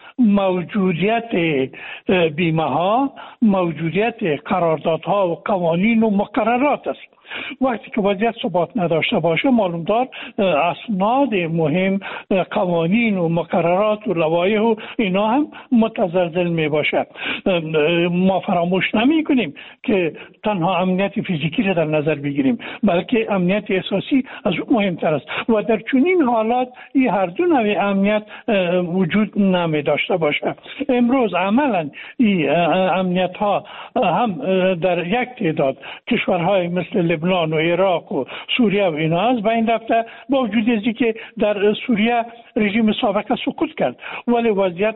موجودیت بیمه ها، موجودیت قراردادها و قوانین و مقررات است. وقتی که وضعیت ثبات نداشته باشه معلوم دار اسناد مهم، قوانین و مقررات و لوایح و اینا هم متزلزل می باشه. ما فراموش نمی کنیم که تنها امنیت فیزیکی را در نظر بگیریم، بلکه امنیت احساسی از اون مهمتر است و در چنین حالات این هر دو نوع امنیت وجود نمی داشته باشه. امروز عملا این امنیت ها هم در یک تعداد کشورهای مثل لبنان و عراق و سوریه و اینا است. و این دفعه با وجود ازی که در سوریه رژیم سابق سقوط کرد ولی وضعیت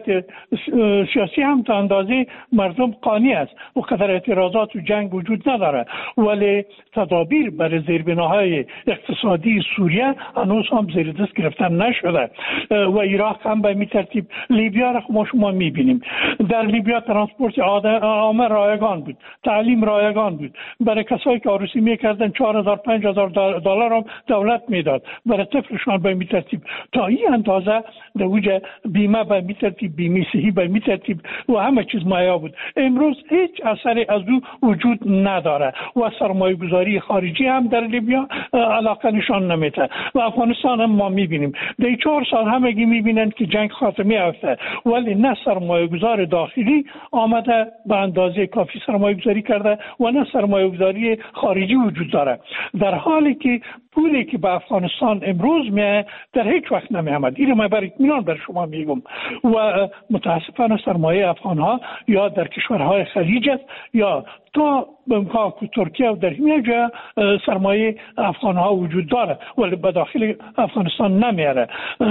سیاسی هم تا اندازه مردم قانی است و قدر اعتراضات و جنگ وجود نداره، ولی تدابیر برای زیربناهای اقتصادی سوریه هنوز هم زیر دست گرفتن نشده و عراق هم به می ترتیب. لیبیا را ما شما می بینیم، در لیبیا ترانسپورت عامه رایگان بود، تعلیم رایگان بود، برای کسایی که عروسی میکردن چهار هزار پنج هزار دلار هم دولت میداد برای طفلشان به می ترتیب. تا این اندازه در وجه بیمه به می ترتیب، بیمه صحی به می ترتیب و همه چیز مایا بود. امروز هیچ اثری از او وجود نداره و سرمایه گذاری خارجی هم در لیبیا علاقه نشان نمیده و افغانستان هم ما میبینیم در چهار سال همگی میبینند که جنگ خاتمه یافته ولی نه سرمایه گذار داخلی آمده به اندازه کافی سرمایه گذاری کرده و نه سرمایه گذاری خارجی وجود داره، در حالی که پولی که به افغانستان امروز میه در هیچ وقت نمی آمد. اینو من برای اطمینان بر شما میگم و متاسفانه سرمایه افغان ها یا در کشورهای خلیج است یا تا بمکا که ترکیه و در همه جا سرمایه افغان ها وجود داره ولی به داخل افغانستان نمیاره.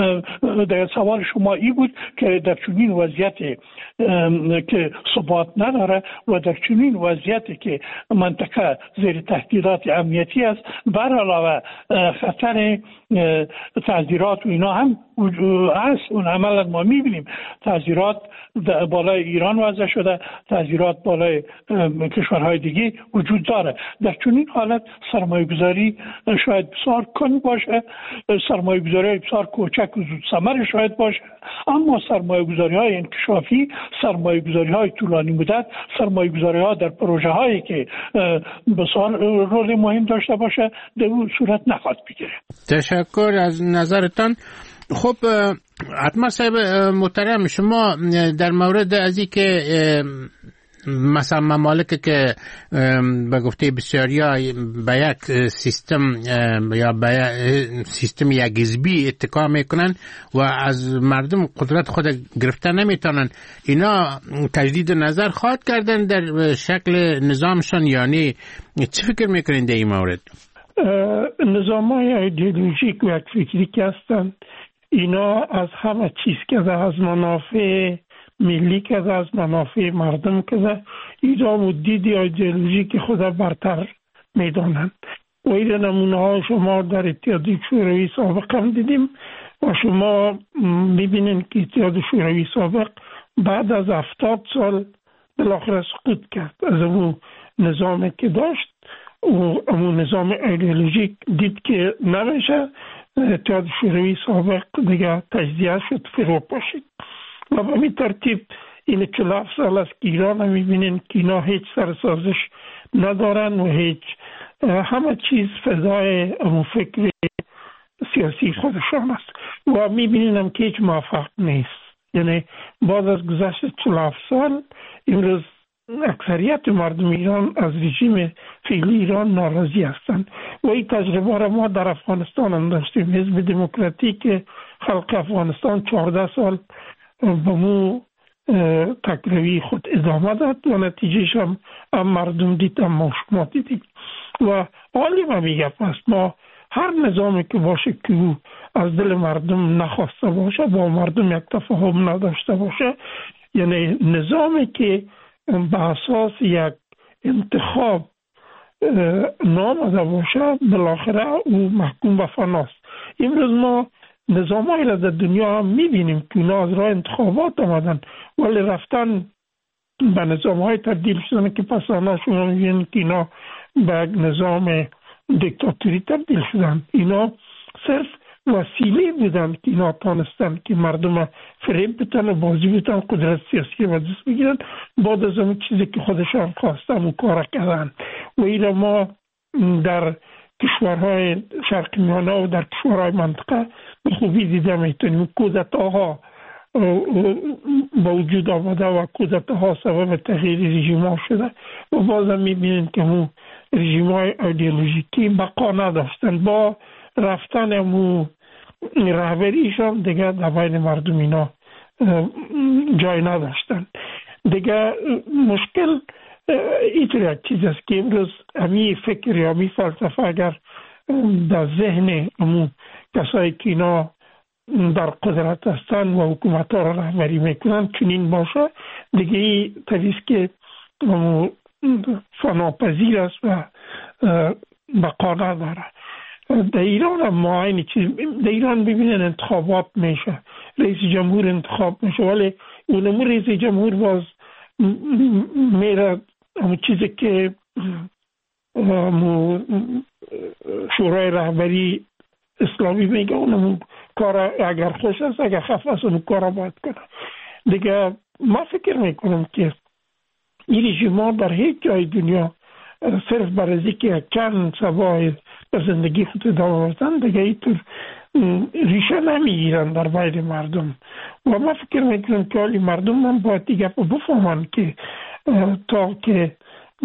در سوال شما ای بود که در چنین وضعیتی که ثبات نداره و در چنین وضعیتی که منطقه زیر تهدیدات امنیتی است، بر علاوه خطر تعذیرات و اینا هم هست. اون عملا ما میبینیم تعذیرات بالای ایران وضع شده، تعذیرات بالای کشورهای دیگه وجود داره. در چنین حالت سرمایه گذاری شاید بسیار کن باشه، سرمایه گذاری بسیار کوچک و زود ثمر شاید باشه، اما سرمایه گذاری های انکشافی، سرمایه گذاری های طولانی مدت، سرمایه گذاری ها در پروژه هایی که بسیار رول مهم داشته باشه در اون صورت نخواهد بگیره. تشکر از نظرتان. خب حتما صاحب محترم، شما در مورد از این که مثلا ممالک که به گفته بسیاریا به یک سیستم یا به سیستم یک حزبی اتکا میکنن و از مردم قدرت خود گرفتن نمیتونن، اینا تجدید نظر خواهد کردن در شکل نظامشان؟ یعنی چه فکر میکنین در این مورد؟ نظام های ایدئولوژیک و یک فکری که هستن، اینا از همه چیز که از منافع ملی که از منافع مردم که اینا مدید ایدئولوژیک خود برتر میدانند و این نمونه ها شما در اتحادیه شوروی سابق هم دیدیم و شما میبینین که اتحادیه شوروی سابق بعد از هفتاد سال بالاخره سقوط کرد از اون نظامی که داشت و اون نظام ایدئولوژیک دید که نمیشه، اتحادیه شوروی سابق دیگه تجزیه شد، فرو پاشید و به این ترتیب این چهل و هفت سال است که ایران هم میبینین که اینا هیچ سرسازش ندارن و هیچ همه چیز فضای اون فکر سیاسی خودشان است و میبینین هم که هیچ موفق نیست. یعنی بعد از گذشت چهل و هفت سال امروز اکثریت مردم ایران از رژیم فعلی ایران ناراضی هستند و این تجربه را ما در افغانستان هم داشتیم. حزب دموکراتیک خلق افغانستان چهارده سال به مو تکروی خود ادامه داد و نتیجهش هم, هم مردم دید، هم ما شما دیدیم و حالی ما میگه پس ما هر نظامی که باشه که از دل مردم نخواسته باشه، با مردم یک تفاهم نداشته باشه، یعنی نظامی که به اساس یک انتخاب نامده باشه، بالاخره او محکوم به فناست. امروز ما نظام هایی را در دنیا هم میبینیم که اونا از راه انتخابات آمدن ولی رفتن به نظام های تبدیل شدن که پس آنها شما میبینید که اینا به نظام دیکتاتوری تبدیل شدن. اینا صرف وسیله بودن که اینا تانستن که مردم فریب بتن و بازی بتن، قدرت سیاسی و دست بگیرن، بعد از اون چیزی که خودشان خواستن و کار کردن و اینا ما در کشورهای شرق میانه و در کشورهای منطقه به خوبی دیده میتونیم. کودتاها با وجود آمده و کودتاها سبب تغییر رژیم ها شده و بازم میبینیم که اون رژیم های ایدئولوژیکی بقا نداشتن، با رفتن امو رهبریشان دیگه در بین مردم اینا جای نداشتن. دیگه مشکل اینطور یک چیز است که امروز همی فکر یا همی فلسفه اگر در ذهن امو کسایی که اینا در قدرت هستن و حکومت ها را رهبری میکنن چنین باشه، دیگه این طریست که فناپذیر است و بقا نداره. در ایران هم ما اینی چیز، در ایران ببینن انتخابات میشه، رئیس جمهور انتخاب میشه ولی اونمو رئیس جمهور باز میره همون چیزی که شورای رهبری اسلامی میگه اونمو کار اگر خوش است اگر خفت است اون کار باید کنه. دیگه ما فکر میکنم که این رژیم‌ها در هیچ جای دنیا صرف برای که چند سبای به زندگی خود ادامه بدن دیگه اینطور ریشه نمیگیرن در بین مردم و ما فکر میکنم که حالی مردم هم باید دیگه بفهمن که تا که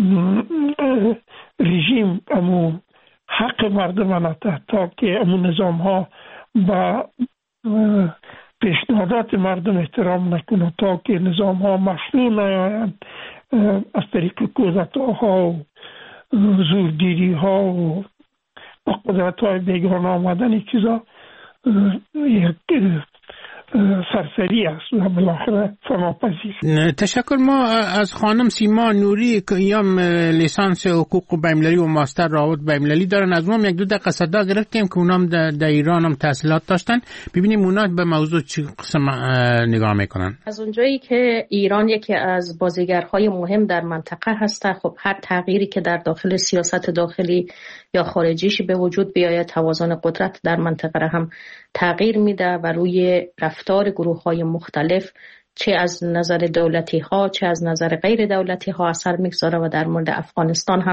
رژیم امو حق مردم نته، تا که امو نظام ها با پیشنهادات مردم احترام نکنه، تا که نظام ها مشروع نیایند از طریق کودتا ها و زورگیری ها و با قدرت های بیگانه آمدن این چیزا یک سرسری است و بالاخره فناپذیر. تشکر. ما از خانم سیما نوری که ایام لیسانس حقوق بین‌المللی و ماستر روابط بین‌المللی دارن، از اونم یک دو دقیقه صدا گرفتیم که اونام در ایران هم تحصیلات داشتن. ببینیم اونا به موضوع چی قسم نگاه میکنن. از اونجایی که ایران یکی از بازیگرهای مهم در منطقه هست، خب هر تغییری که در داخل سیاست داخلی یا خارجیش به وجود بیاید توازن قدرت در منطقه را هم تغییر میده و روی رفتار گروه های مختلف چه از نظر دولتی ها چه از نظر غیر دولتی ها اثر میگذاره و در مورد افغانستان هم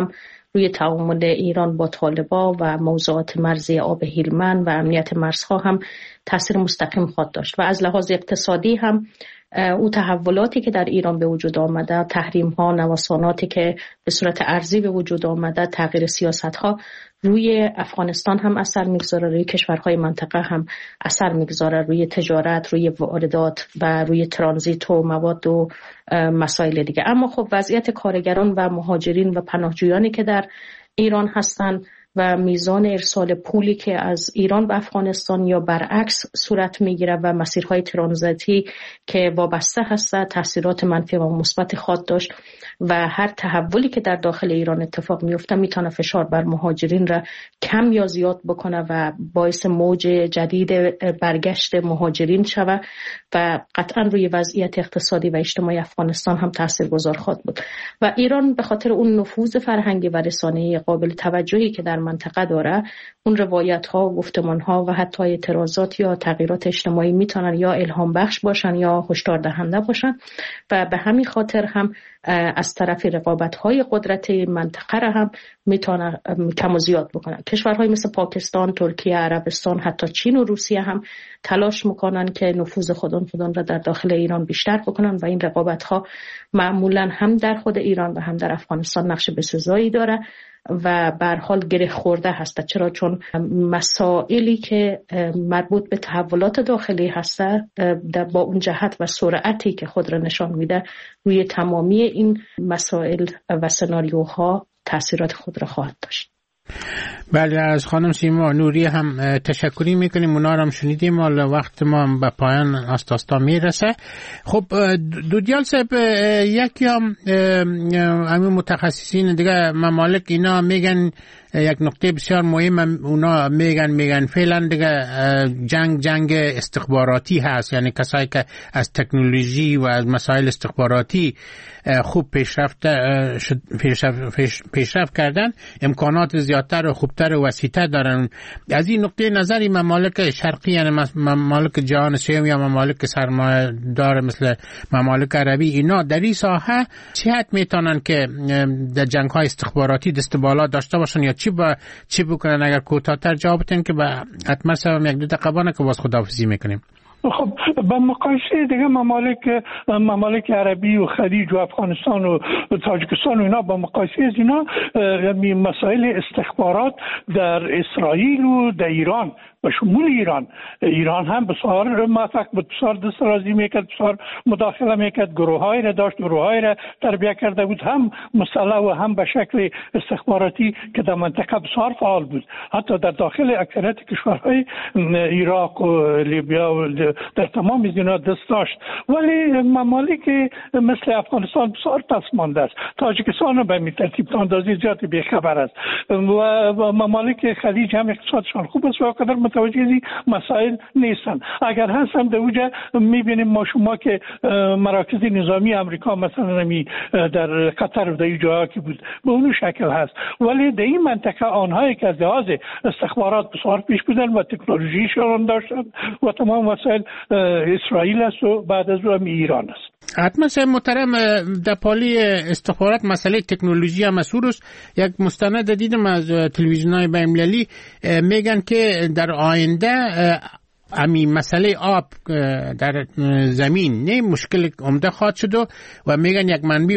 روی تعامل ایران با طالبان و موضوعات مرزی آب هلمند و امنیت مرزها هم تاثیر مستقیم خواهد داشت. و از لحاظ اقتصادی هم او تحولاتی که در ایران به وجود آمده، تحریم ها، نوساناتی که به صورت ارضی به وجود آمده، تغییر سیاست ها روی افغانستان هم اثر میگذاره، روی کشورهای منطقه هم اثر میگذاره، روی تجارت، روی واردات و روی ترانزیت و مواد و مسائل دیگه. اما خب وضعیت کارگران و مهاجرین و پناهجویانی که در ایران هستند و میزان ارسال پولی که از ایران به افغانستان یا برعکس صورت میگیره و مسیرهای ترانزیتی که وابسته هست تاثیرات منفی و مثبت خواهد داشت و هر تحولی که در داخل ایران اتفاق میفته میتونه فشار بر مهاجرین را کم یا زیاد بکنه و باعث موج جدید برگشت مهاجرین شود و قطعا روی وضعیت اقتصادی و اجتماعی افغانستان هم تاثیرگذار خواهد بود. و ایران به خاطر اون نفوذ فرهنگی و رسانه‌ای قابل توجهی که در منطقه داره، اون روایت ها و گفتمان ها و حتی اعتراضات یا تغییرات اجتماعی میتونن یا الهام بخش باشن یا هشدار دهنده باشن و به همین خاطر هم از طرف رقابت های قدرت منطقه را هم میتونه کم و زیاد بکنن. کشورهای مثل پاکستان، ترکیه، عربستان، حتی چین و روسیه هم تلاش میکنن که نفوذ خودن خودن را در داخل ایران بیشتر بکنن و این رقابت ها معمولا هم در خود ایران و هم در افغانستان نقش بسزایی داره و به هر حال گره خورده هست. چرا؟ چون مسائلی که مربوط به تحولات داخلی هست با اون جهت و سرعتی که خود را نشان میده روی تمامی این مسائل و سناریوها تاثیرات خود را خواهد داشت. بله، از خانم سیما نوری هم تشکری میکنیم. اونا هم شنیدیم، حالا وقت ما هم به پایان آستاستا میرسه. خب دودیال صاحب، یکی هم همین متخصصین دیگه ممالک اینا میگن یک نقطه بسیار مهم، اونا میگن میگن فعلا دیگه جنگ جنگ استخباراتی هست، یعنی کسایی که از تکنولوژی و از مسائل استخباراتی خوب پیشرفت پیشرفت پیشرفت کردن امکانات زیادتر و خوبتر و وسیع‌تر دارن. از این نقطه نظری ممالک شرقی، یعنی ممالک جهان سوم یا ممالک سرمایه دار مثل ممالک عربی، اینا در این ساحه چه حد میتونن که در جنگ‌های استخباراتی دست بالا داشته باشن یا چی با چی بکنن؟ اگر کوتاه‌تر جواب بدین که حتما سوم یک دو دقیقه بانه که باز خداحافظی میکنیم. خب با مقایسه دیگه ممالک ممالک عربی و خلیج و افغانستان و تاجیکستان و اینا، با مقایسه از اینا مسائل استخبارات در اسرائیل و در ایران و شمول ایران ایران هم بسیار موفق بود، بسیار دسترازی میکرد، بسیار مداخله میکرد، گروه‌هایی را داشت، گروه‌هایی را تربیت کرده بود، هم مسلح و هم به شکل استخباراتی که در منطقه بسیار فعال بود. حتی در داخل اکثریت کشورهای عراق و لیبیا و در تمام از اینا دست داشت. ولی ممالک مثل افغانستان بسیار پس مانده است. تاجیکستان به این ترتیب اندازه زیادی بی‌خبر است و ممالک خلیج هم اقتصادشان خوب است و قدر متوجه این مسائل نیستن. اگر هستن در اونجا میبینیم ما شما که مراکز نظامی امریکا مثلا نمی در قطر و در این جاها که بود به اون شکل هست، ولی در این منطقه آنهایی که از لحاظ استخبارات بسیار پیش بودن و تکنولوژیشان داشتن و تمام وسایل اسرائیل است و بعد از اون ایران است. حتما سه محترم در پالی استخبارات مسئله تکنولوژی هم مسئولست. یک مستند دیدم از تلویزیون‌های بین‌المللی میگن که در آینده همین مسئله آب در زمین نه مشکل عمده خواهد شد و میگن یک منبع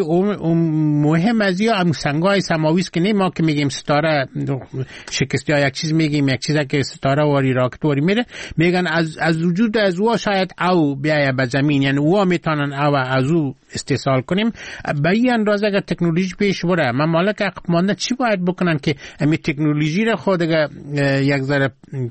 مهم از یا هم سنگ‌های سماوی است که نه ما که میگیم ستاره شکست یا یک چیز میگیم یک چیزی که ستاره واری راکت واری میره، میگن از از وجود از او شاید او بیاید به زمین، یعنی او میتونن او از او استحصال کنیم. به این اندازه اگر تکنولوژی پیش بره ممالک عقب مانده چی باید بکنن که همین تکنولوژی را خود یک ذره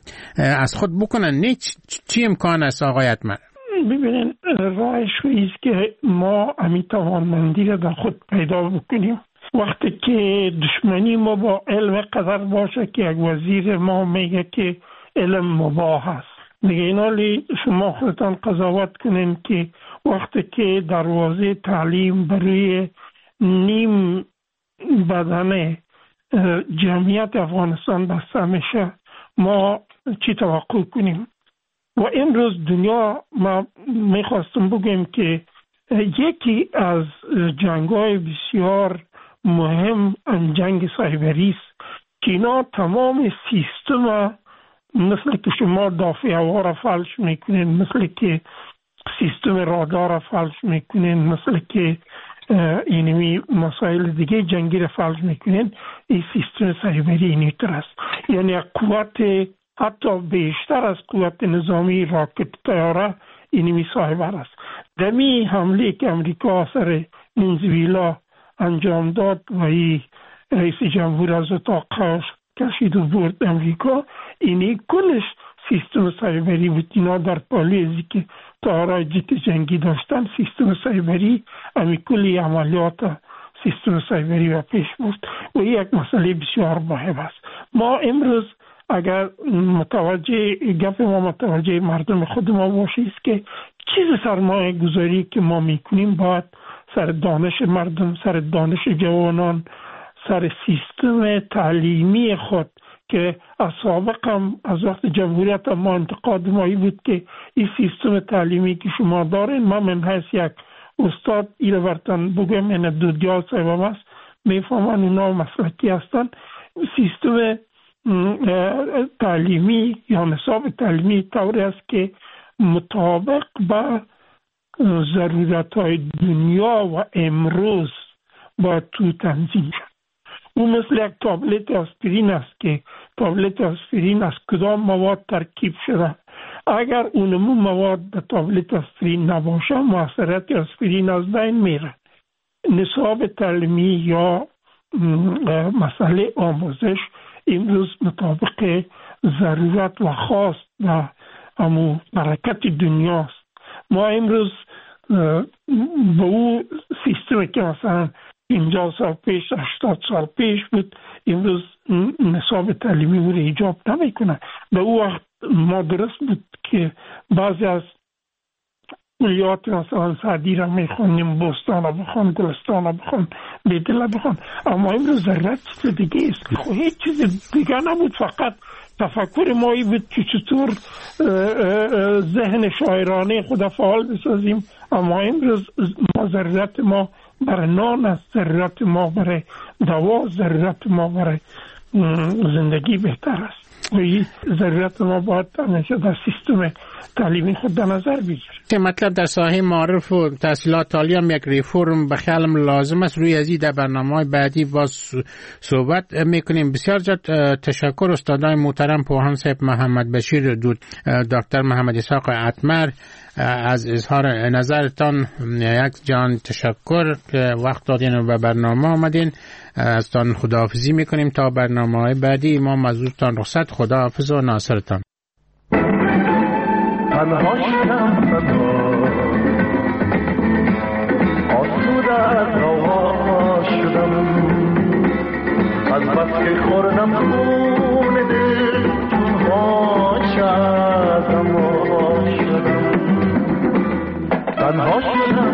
از خود بکنن؟ نه چی امکان است آقای اتمر؟ ببینید راهش ایست که ما همین توانمندی را در خود پیدا بکنیم. وقتی که دشمنی ما با علم قدر باشه که یک وزیر ما میگه که علم مباح است، دیگه اینالی شما خودتان قضاوت کنین که وقتی که دروازه تعلیم برای نیم بدن جمعیت افغانستان بسته میشه ما چی توقع کنیم؟ و این روز دنیا ما میخواستم بگیم که یکی از جنگ‌های بسیار مهم جنگ سایبری است که اینا تمام سیستم، مثل که شما دافع هوا را فلج میکنین، مثل که سیستم رادار را فلج میکنین، مثل که اینمی مسائل دیگه جنگی را فلج میکنین، این سیستم سایبری اینیتر است. یعنی قوت حتی بیشتر از قوت نظامی راکت طیاره اینمی سایبر است. دمی حمله که امریکا سر ونزوئلا انجام داد و ای رئیس جمهور از اتاق کشید و برد امریکا، اینی کلش سیستم سایبری بود. اینا در پالیزی که طیاره جت جنگی داشتن، سیستم سایبری امی کلی عملیات سیستم سایبری و پیش برد و یک مسئله بسیار مهم است. ما امروز اگر متوجه گپ ما متوجه مردم خود ما باشی است که چیز سرمایه گذاری که ما میکنیم باید سر دانش مردم، سر دانش جوانان، سر سیستم تعلیمی خود که از سابق هم از وقت جمهوریت ما انتقاد مایی بود که این سیستم تعلیمی که شما دارین، ما من حیث یک استاد ایره برتن بگم این دودگاه صاحبم است، میفهمن اونا مسلکی هستن. سیستم تعلیمی یا نصاب تعلیمی طوری است که مطابق با ضرورت های دنیا و امروز با تو تنظیم شد. او مثل یک تابلت آسپرین است که تابلت آسپرین از کدام مواد ترکیب شده. اگر اونمو مواد به تابلت آسپرین نباشه، موثریت آسپرین از بین میره. نصاب تعلیمی یا مسئله آموزش امروز مطابق ضرورت و خواست و امو برکت دنیاست. ما امروز به او سیستمی که مثلا پنجاه سال پیش، هشتاد سال پیش بود، امروز نصاب تعلیمی او را ایجاب نمیکنه. به او وقت ما درست بود که بعضی از کلیات مثلا سعدی را میخونیم، بستان را بخون، گلستان را بخون، بیدل را بخون، اما امروز ضرورت چیز دیگه است. خب هیچ چیز دیگه نبود، فقط تفکر مایی بود که چطور ذهن شاعرانه خود فعال بسازیم. اما امروز ما ضرورت ما برای نان است، ضرورت ما برای دوا، ضرورت ما برای زندگی بهتر است. و این ضرورت ما باید همیشه در سیستم تعلیمی خود در نظر بگیریم. مطلب در ساحه معارف و تحصیلات عالی هم یک ریفورم به خیالم لازم است. روی ازی در برنامه‌های بعدی باز صحبت میکنیم. بسیار زیاد تشکر استادای محترم پوهان صاحب محمد بشیر دود، دکتر محمد اسحاق اتمر از اظهار نظرتان. یک جان تشکر که وقت دادین و به برنامه آمدین. از تان خداحافظی میکنیم تا برنامه‌های بعدی. ما مزودتان رخصت. خداحافظ و ناصرتان. تنها شدم آسوده از روا شدم، از بس که خوردم خون دل چون هاش از اما شدم. تنها شدم